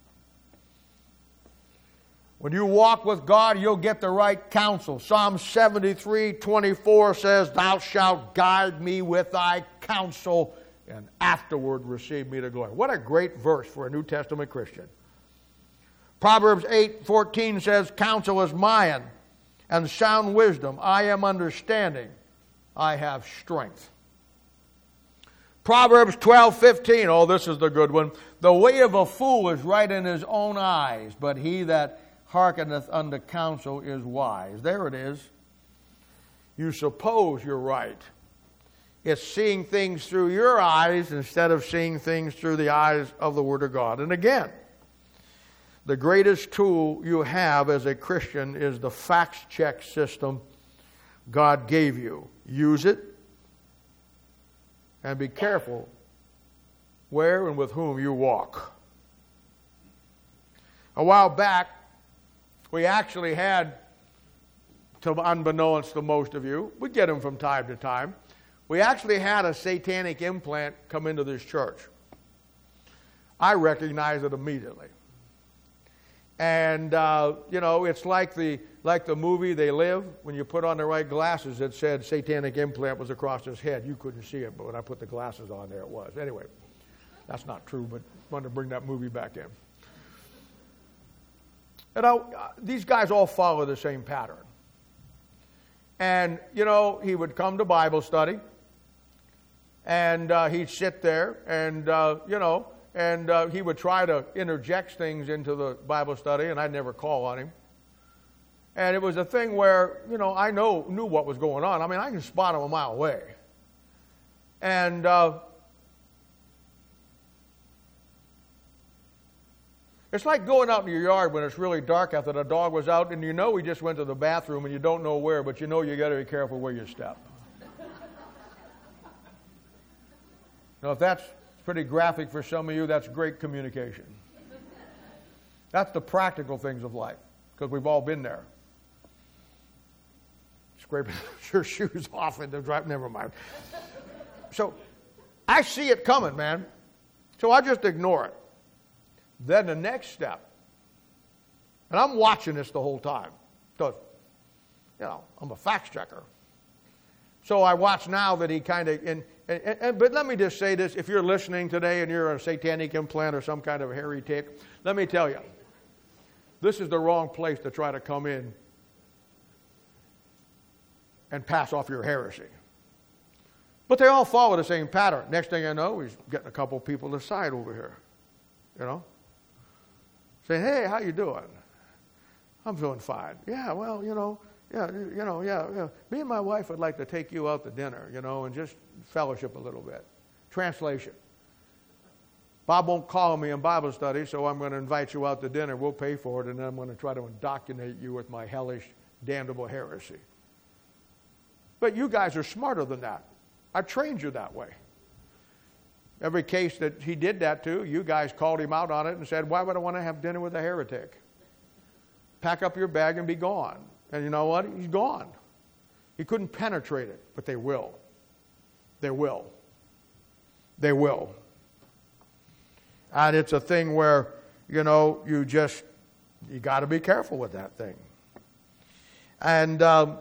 When you walk with God, you'll get the right counsel. Psalm seventy-three twenty-four says, thou shalt guide me with thy counsel, and afterward receive me to glory. What a great verse for a New Testament Christian. Proverbs eight fourteen says, counsel is mine, and sound wisdom. I am understanding. I have strength. Proverbs twelve fifteen, oh, this is the good one. The way of a fool is right in his own eyes, but he that hearkeneth unto counsel is wise. There it is. You suppose you're right. It's seeing things through your eyes instead of seeing things through the eyes of the Word of God. And again, the greatest tool you have as a Christian is the facts check system God gave you. Use it. And be careful where and with whom you walk. A while back, we actually had, to unbeknownst to most of you, we get them from time to time, we actually had a satanic implant come into this church. I recognized it immediately. And, uh, you know, it's like the like the movie They Live. When you put on the right glasses, it said satanic implant was across his head. You couldn't see it, but when I put the glasses on, there it was. Anyway, that's not true, but I wanted to bring that movie back in. And I, uh, these guys all follow the same pattern. And, you know, he would come to Bible study, and uh, he'd sit there, and, uh, you know, and uh, he would try to interject things into the Bible study, and I'd never call on him. And it was a thing where, you know, I know knew what was going on. I mean, I can spot him a mile away. And uh, it's like going out in your yard when it's really dark after the dog was out, and you know he just went to the bathroom, and you don't know where, but you know you got to be careful where you step. Now, if that's pretty graphic for some of you, that's great communication. That's the practical things of life, because we've all been there. scraping your shoes off in the drive. Never mind. So I see it coming, man. So I just ignore it. Then the next step, and I'm watching this the whole time, because, you know, I'm a fact checker. So I watch now that he kind of, and, and, and, but let me just say this, if you're listening today and you're a satanic implant or some kind of heretic, let me tell you, this is the wrong place to try to come in and pass off your heresy. But they all follow the same pattern. Next thing I know, he's getting a couple people aside over here, you know, saying, hey, how you doing? I'm doing fine. Yeah, well, you know, yeah, you know, yeah, yeah. Me and my wife would like to take you out to dinner, you know, and just fellowship a little bit. Translation. Bob won't call me in Bible study, so I'm going to invite you out to dinner. We'll pay for it, and then I'm going to try to indoctrinate you with my hellish, damnable heresy. But you guys are smarter than that. I trained you that way. Every case that he did that to, you guys called him out on it and said, why would I want to have dinner with a heretic? Pack up your bag and be gone. And you know what? He's gone. He couldn't penetrate it, but they will. They will. They will. And it's a thing where, you know, you just, you got to be careful with that thing. And um,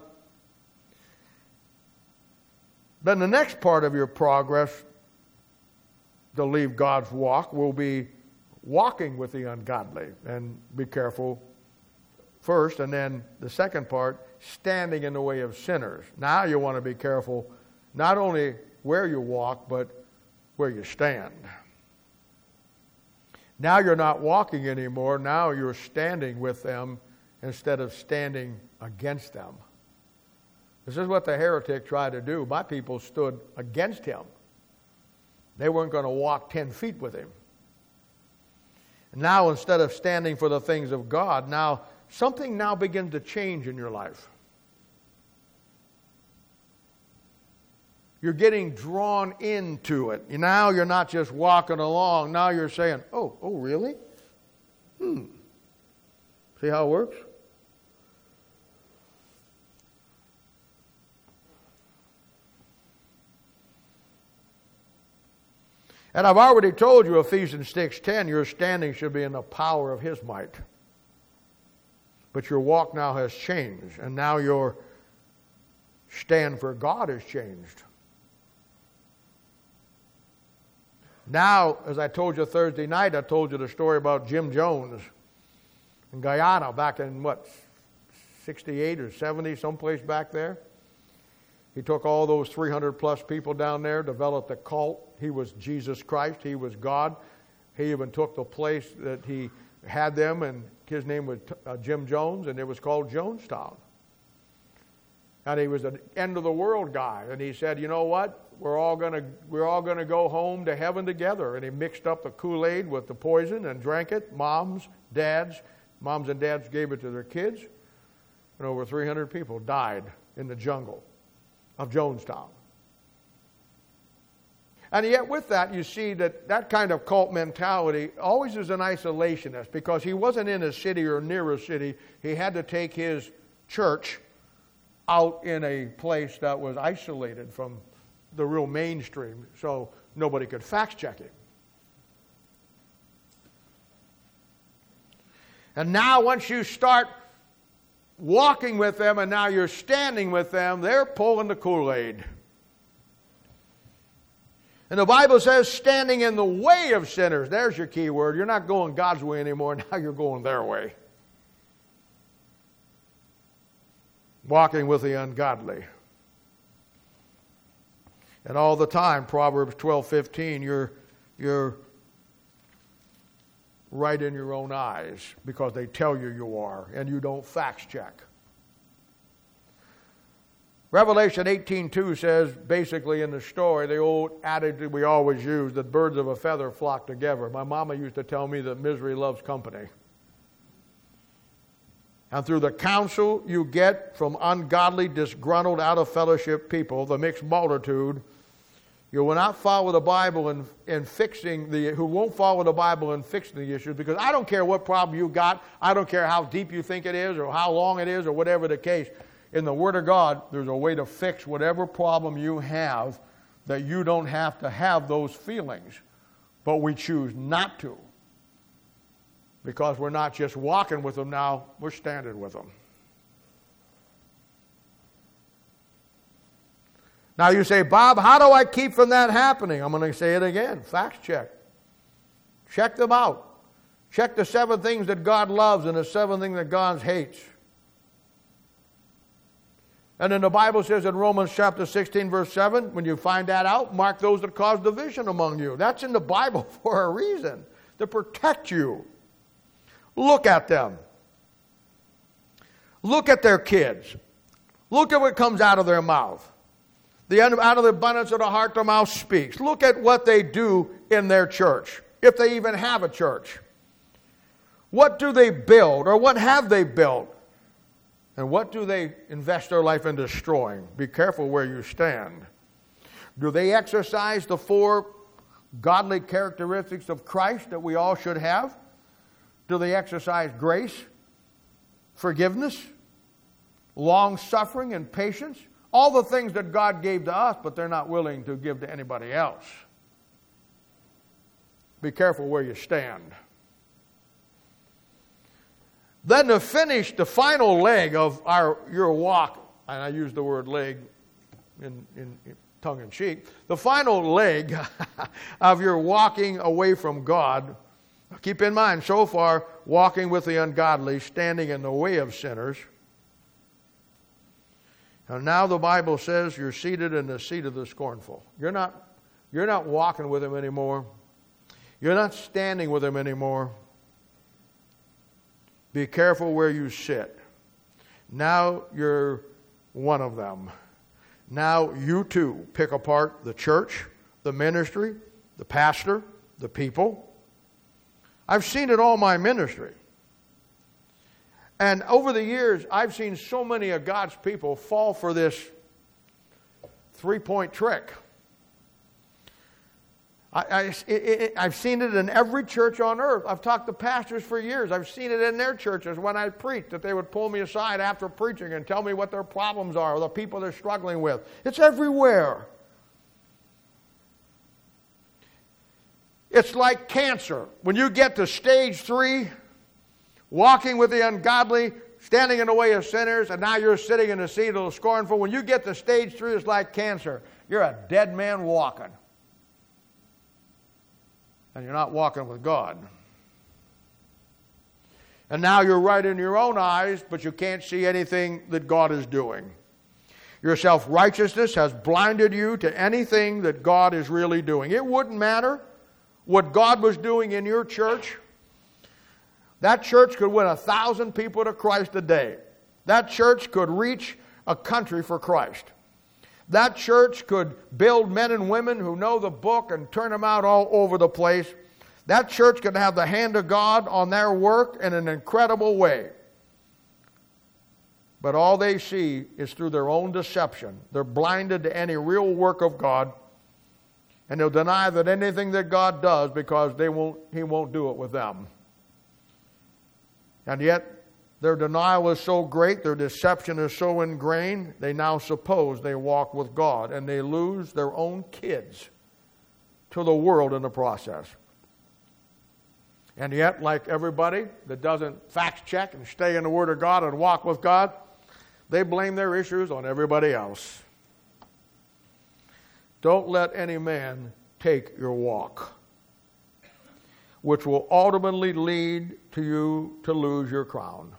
then the next part of your progress to leave God's walk will be walking with the ungodly. And be careful first, and then the second part, standing in the way of sinners. Now you want to be careful not only where you walk, but where you stand. Now you're not walking anymore. Now you're standing with them instead of standing against them. This is what the heretic tried to do. My people stood against him. They weren't going to walk ten feet with him. And now instead of standing for the things of God, now something now begins to change in your life. You're getting drawn into it. Now you're not just walking along. Now you're saying, oh, oh, really? Hmm. See how it works? And I've already told you, Ephesians six ten, your standing should be in the power of His might. But your walk now has changed, and now your stand for God has changed. Now, as I told you Thursday night, I told you the story about Jim Jones in Guyana back in, what, sixty-eight or seventy, someplace back there. He took all those three hundred plus people down there, developed a cult. He was Jesus Christ. He was God. He even took the place that he had them, and his name was uh, Jim Jones, and it was called Jonestown. And he was an end-of-the-world guy. And he said, you know what? We're all gonna we're all gonna go home to heaven together. And he mixed up the Kool-Aid with the poison and drank it. Moms, dads, moms and dads gave it to their kids. And over three hundred people died in the jungle of Jonestown. And yet with that, you see that that kind of cult mentality always is an isolationist, because he wasn't in a city or near a city. He had to take his church out in a place that was isolated from the real mainstream, so nobody could fact check him. And now once you start walking with them and now you're standing with them, they're pulling the Kool-Aid. And the Bible says standing in the way of sinners. There's your key word. You're not going God's way anymore. Now you're going their way. Walking with the ungodly. And all the time, Proverbs twelve fifteen, you're, you're right in your own eyes because they tell you you are, and you don't fact check. Revelation eighteen two says, basically in the story, the old adage that we always use, that birds of a feather flock together. My mama used to tell me that misery loves company. And through the counsel you get from ungodly, disgruntled, out of fellowship people, the mixed multitude, you will not follow the Bible in, in fixing the, who won't follow the Bible in fixing the issues, because I don't care what problem you got, I don't care how deep you think it is or how long it is or whatever the case. In the Word of God, there's a way to fix whatever problem you have that you don't have to have those feelings. But we choose not to. Because we're not just walking with them now, we're standing with them. Now you say, Bob, how do I keep from that happening? I'm going to say it again. Facts check. Check them out. Check the seven things that God loves and the seven things that God hates. And then the Bible says in Romans chapter sixteen, verse seven, when you find that out, mark those that cause division among you. That's in the Bible for a reason, to protect you. Look at them. Look at their kids. Look at what comes out of their mouth. The out of the abundance of the heart, the mouth speaks. Look at what they do in their church, if they even have a church. What do they build, or what have they built? And what do they invest their life in destroying? Be careful where you stand. Do they exercise the four godly characteristics of Christ that we all should have? Do they exercise grace, forgiveness, long-suffering, and patience? All the things that God gave to us, but they're not willing to give to anybody else. Be careful where you stand. Then to finish the final leg of our your walk, and I use the word leg in, in, in tongue-in-cheek, the final leg of your walking away from God, keep in mind, so far, walking with the ungodly, standing in the way of sinners. And now the Bible says you're seated in the seat of the scornful. You're not, you're not walking with him anymore. You're not standing with him anymore. Be careful where you sit. Now you're one of them. Now you too pick apart the church, the ministry, the pastor, the people. I've seen it all in my ministry. And over the years, I've seen so many of God's people fall for this three-point trick. I, I, it, it, I've seen it in every church on earth. I've talked to pastors for years. I've seen it in their churches when I preach, that they would pull me aside after preaching and tell me what their problems are or the people they're struggling with. It's everywhere. It's like cancer. When you get to stage three, walking with the ungodly, standing in the way of sinners, and now you're sitting in the seat of the scornful. When you get to stage three, it's like cancer. You're a dead man walking. And you're not walking with God. And now you're right in your own eyes, but you can't see anything that God is doing. Your self-righteousness has blinded you to anything that God is really doing. It wouldn't matter what God was doing in your church. That church could win a thousand people to Christ a day. That church could reach a country for Christ. That church could build men and women who know the book and turn them out all over the place. That church could have the hand of God on their work in an incredible way. But all they see is through their own deception. They're blinded to any real work of God. And they'll deny that anything that God does because they won't, He won't do it with them. And yet, their denial is so great, their deception is so ingrained, they now suppose they walk with God, and they lose their own kids to the world in the process. And yet, like everybody that doesn't fact check and stay in the Word of God and walk with God, they blame their issues on everybody else. Don't let any man take your walk, which will ultimately lead to you to lose your crown.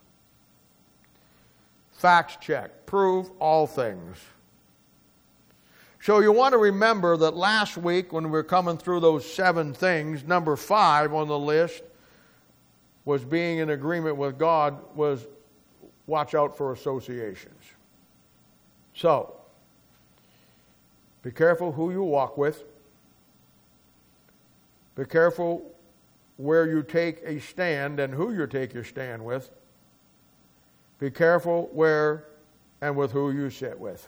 Facts check. Prove all things. So you want to remember that last week when we were coming through those seven things, number five on the list was being in agreement with God, was watch out for associations. So, be careful who you walk with. Be careful where you take a stand and who you take your stand with. Be careful where and with who you sit with.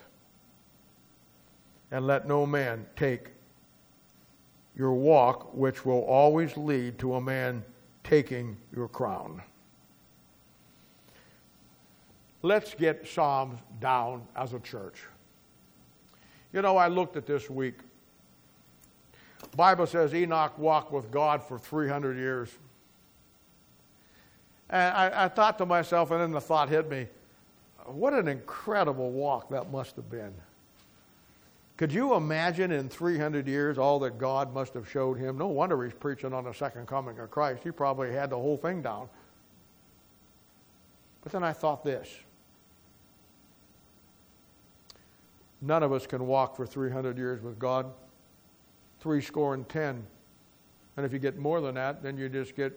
And let no man take your walk, which will always lead to a man taking your crown. let's get Psalms down as a church. You know, I looked at this week. The Bible says Enoch walked with God for three hundred years. And I, I thought to myself, and then the thought hit me, what an incredible walk that must have been. Could you imagine in three hundred years all that God must have showed him? No wonder he's preaching on the second coming of Christ. He probably had the whole thing down. But then I thought this. None of us can walk for three hundred years with God. Three score and ten. And if you get more than that, then you just get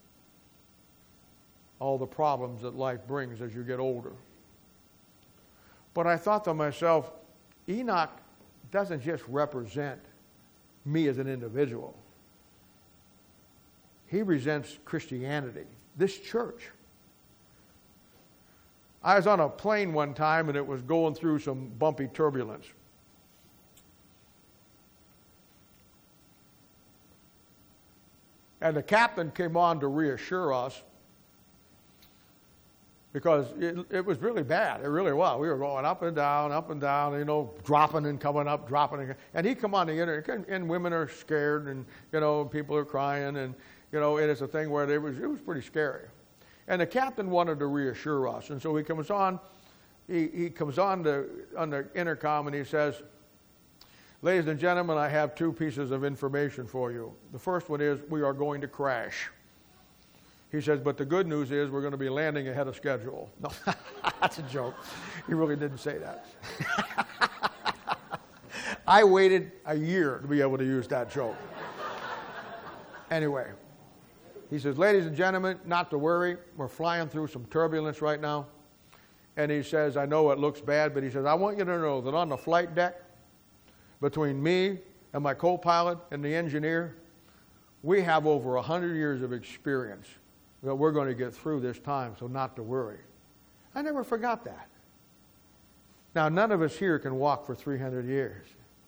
all the problems that life brings as you get older. But I thought to myself, Enoch doesn't just represent me as an individual. He represents Christianity, this church. I was on a plane one time and it was going through some bumpy turbulence. And the captain came on to reassure us because it, it was really bad. It really was. We were going up and down, up and down, you know, dropping and coming up, dropping again. And he'd come on the internet, and, and women are scared, and, you know, people are crying, and, you know, and it's a thing where it was, it was pretty scary. And the captain wanted to reassure us. And so he comes on, he, he comes on, to, on the intercom, and he says, ladies and gentlemen, I have two pieces of information for you. The first one is we are going to crash. He says, but the good news is we're going to be landing ahead of schedule. No, that's a joke. He really didn't say that. I waited a year to be able to use that joke. Anyway, he says, ladies and gentlemen, not to worry. We're flying through some turbulence right now. And he says, I know it looks bad, but he says, I want you to know that on the flight deck, between me and my co-pilot and the engineer, we have over one hundred years of experience that we're going to get through this time, so not to worry. I never forgot that. Now, none of us here can walk for three hundred years.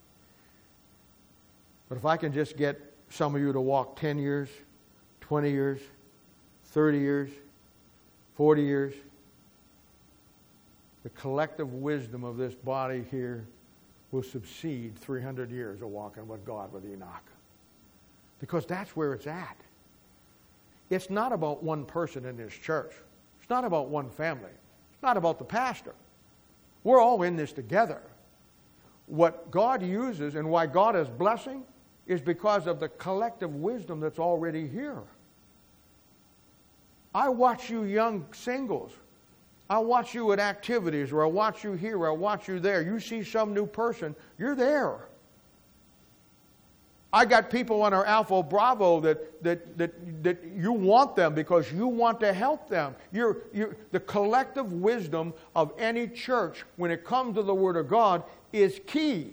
But if I can just get some of you to walk ten years, twenty years, thirty years, forty years, the collective wisdom of this body here will succeed three hundred years of walking with God with Enoch. Because that's where it's at. It's not about one person in this church. It's not about one family. It's not about the pastor. We're all in this together. What God uses and why God is blessing is because of the collective wisdom that's already here. I watch you young singles. I watch you at activities, or I watch you here, or I watch you there. You see some new person, you're there. I got people on our Alpha Bravo that, that, that, that you want them because you want to help them. You're, you're, the collective wisdom of any church when it comes to the Word of God is key.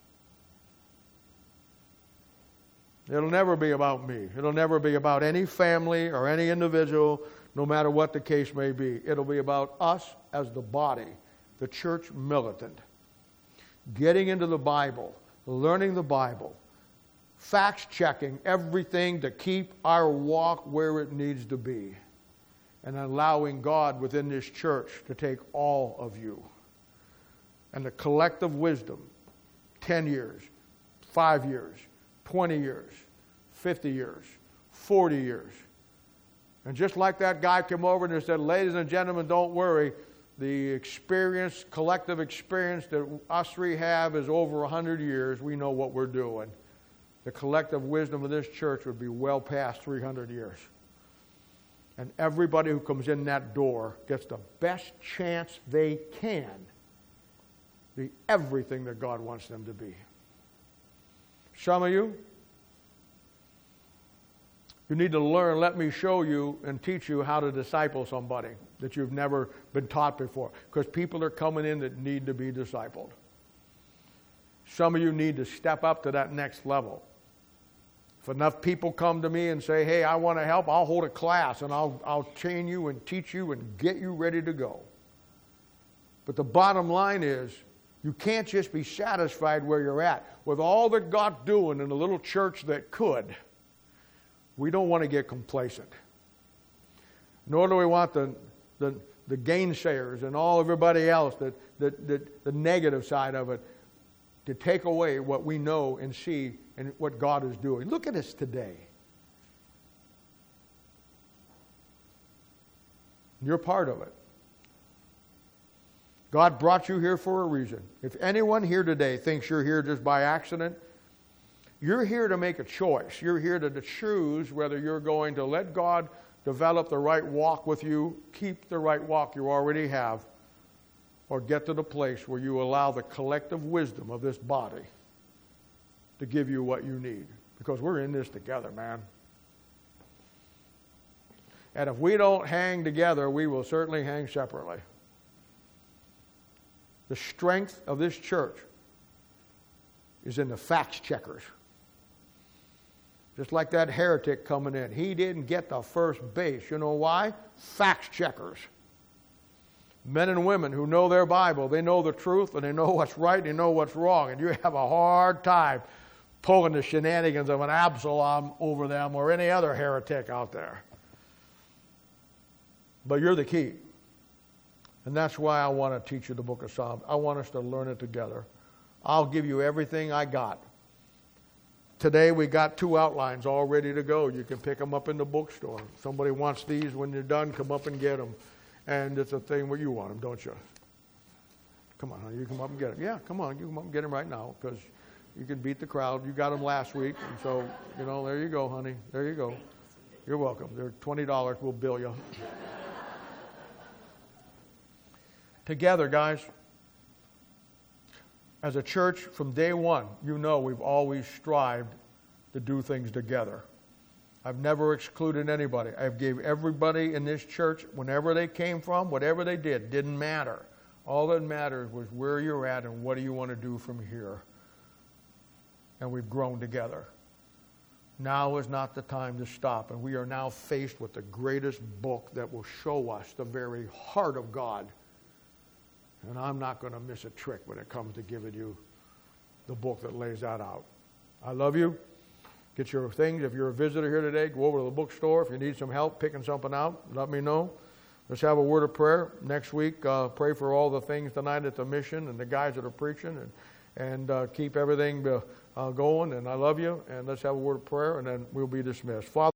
It'll never be about me. It'll never be about any family or any individual, no matter what the case may be. It'll be about us as the body, the church militant, getting into the Bible, learning the Bible, fact-checking everything to keep our walk where it needs to be, and allowing God within this church to take all of you. And the collective wisdom, ten years, five years, twenty years, fifty years, forty years. And just like that guy came over and said, ladies and gentlemen, don't worry. The experience, collective experience that us three have is over one hundred years. We know what we're doing. The collective wisdom of this church would be well past three hundred years. And everybody who comes in that door gets the best chance they can to be everything that God wants them to be. Some of you, you need to learn, let me show you and teach you how to disciple somebody that you've never been taught before. Because people are coming in that need to be discipled. Some of you need to step up to that next level. If enough people come to me and say, hey, I want to help, I'll hold a class and I'll, I'll train you and teach you and get you ready to go. But the bottom line is, you can't just be satisfied where you're at. With all that God's doing in a little church that could, we don't want to get complacent. Nor do we want the, the, the gainsayers and all everybody else, that, that, that the negative side of it, to take away what we know and see and what God is doing. Look at us today. You're part of it. God brought you here for a reason. If anyone here today thinks you're here just by accident, you're here to make a choice. You're here to choose whether you're going to let God develop the right walk with you, keep the right walk you already have, or get to the place where you allow the collective wisdom of this body to give you what you need. Because we're in this together, man. And if we don't hang together, we will certainly hang separately. The strength of this church is in the fact checkers. Just like that heretic coming in. He didn't get the first base. You know why? Fact checkers. Men and women who know their Bible. They know the truth and they know what's right and they know what's wrong. And you have a hard time pulling the shenanigans of an Absalom over them or any other heretic out there. But you're the key. And that's why I want to teach you the book of Psalms. I want us to learn it together. I'll give you everything I got. Today we got two outlines all ready to go. You can pick them up in the bookstore. If somebody wants these, when you're done, come up and get them. And it's a thing where you want them, don't you? Come on, honey, you come up and get them. Yeah, come on, you come up and get them right now because you can beat the crowd. You got them last week, and so, you know, there you go, honey. There you go. You're welcome. They're twenty dollars. We'll bill you. Together, guys, as a church from day one, you know we've always strived to do things together. I've never excluded anybody. I gave everybody in this church, whenever they came from, whatever they did, didn't matter. All that mattered was where you're at and what do you want to do from here. And we've grown together. Now is not the time to stop. And we are now faced with the greatest book that will show us the very heart of God. And I'm not going to miss a trick when it comes to giving you the book that lays that out. I love you. Get your things. If you're a visitor here today, go over to the bookstore. If you need some help picking something out, let me know. Let's have a word of prayer. Next week, uh, pray for all the things tonight at the mission and the guys that are preaching. And, and uh, keep everything uh, going. And I love you. And let's have a word of prayer, and then we'll be dismissed. Father,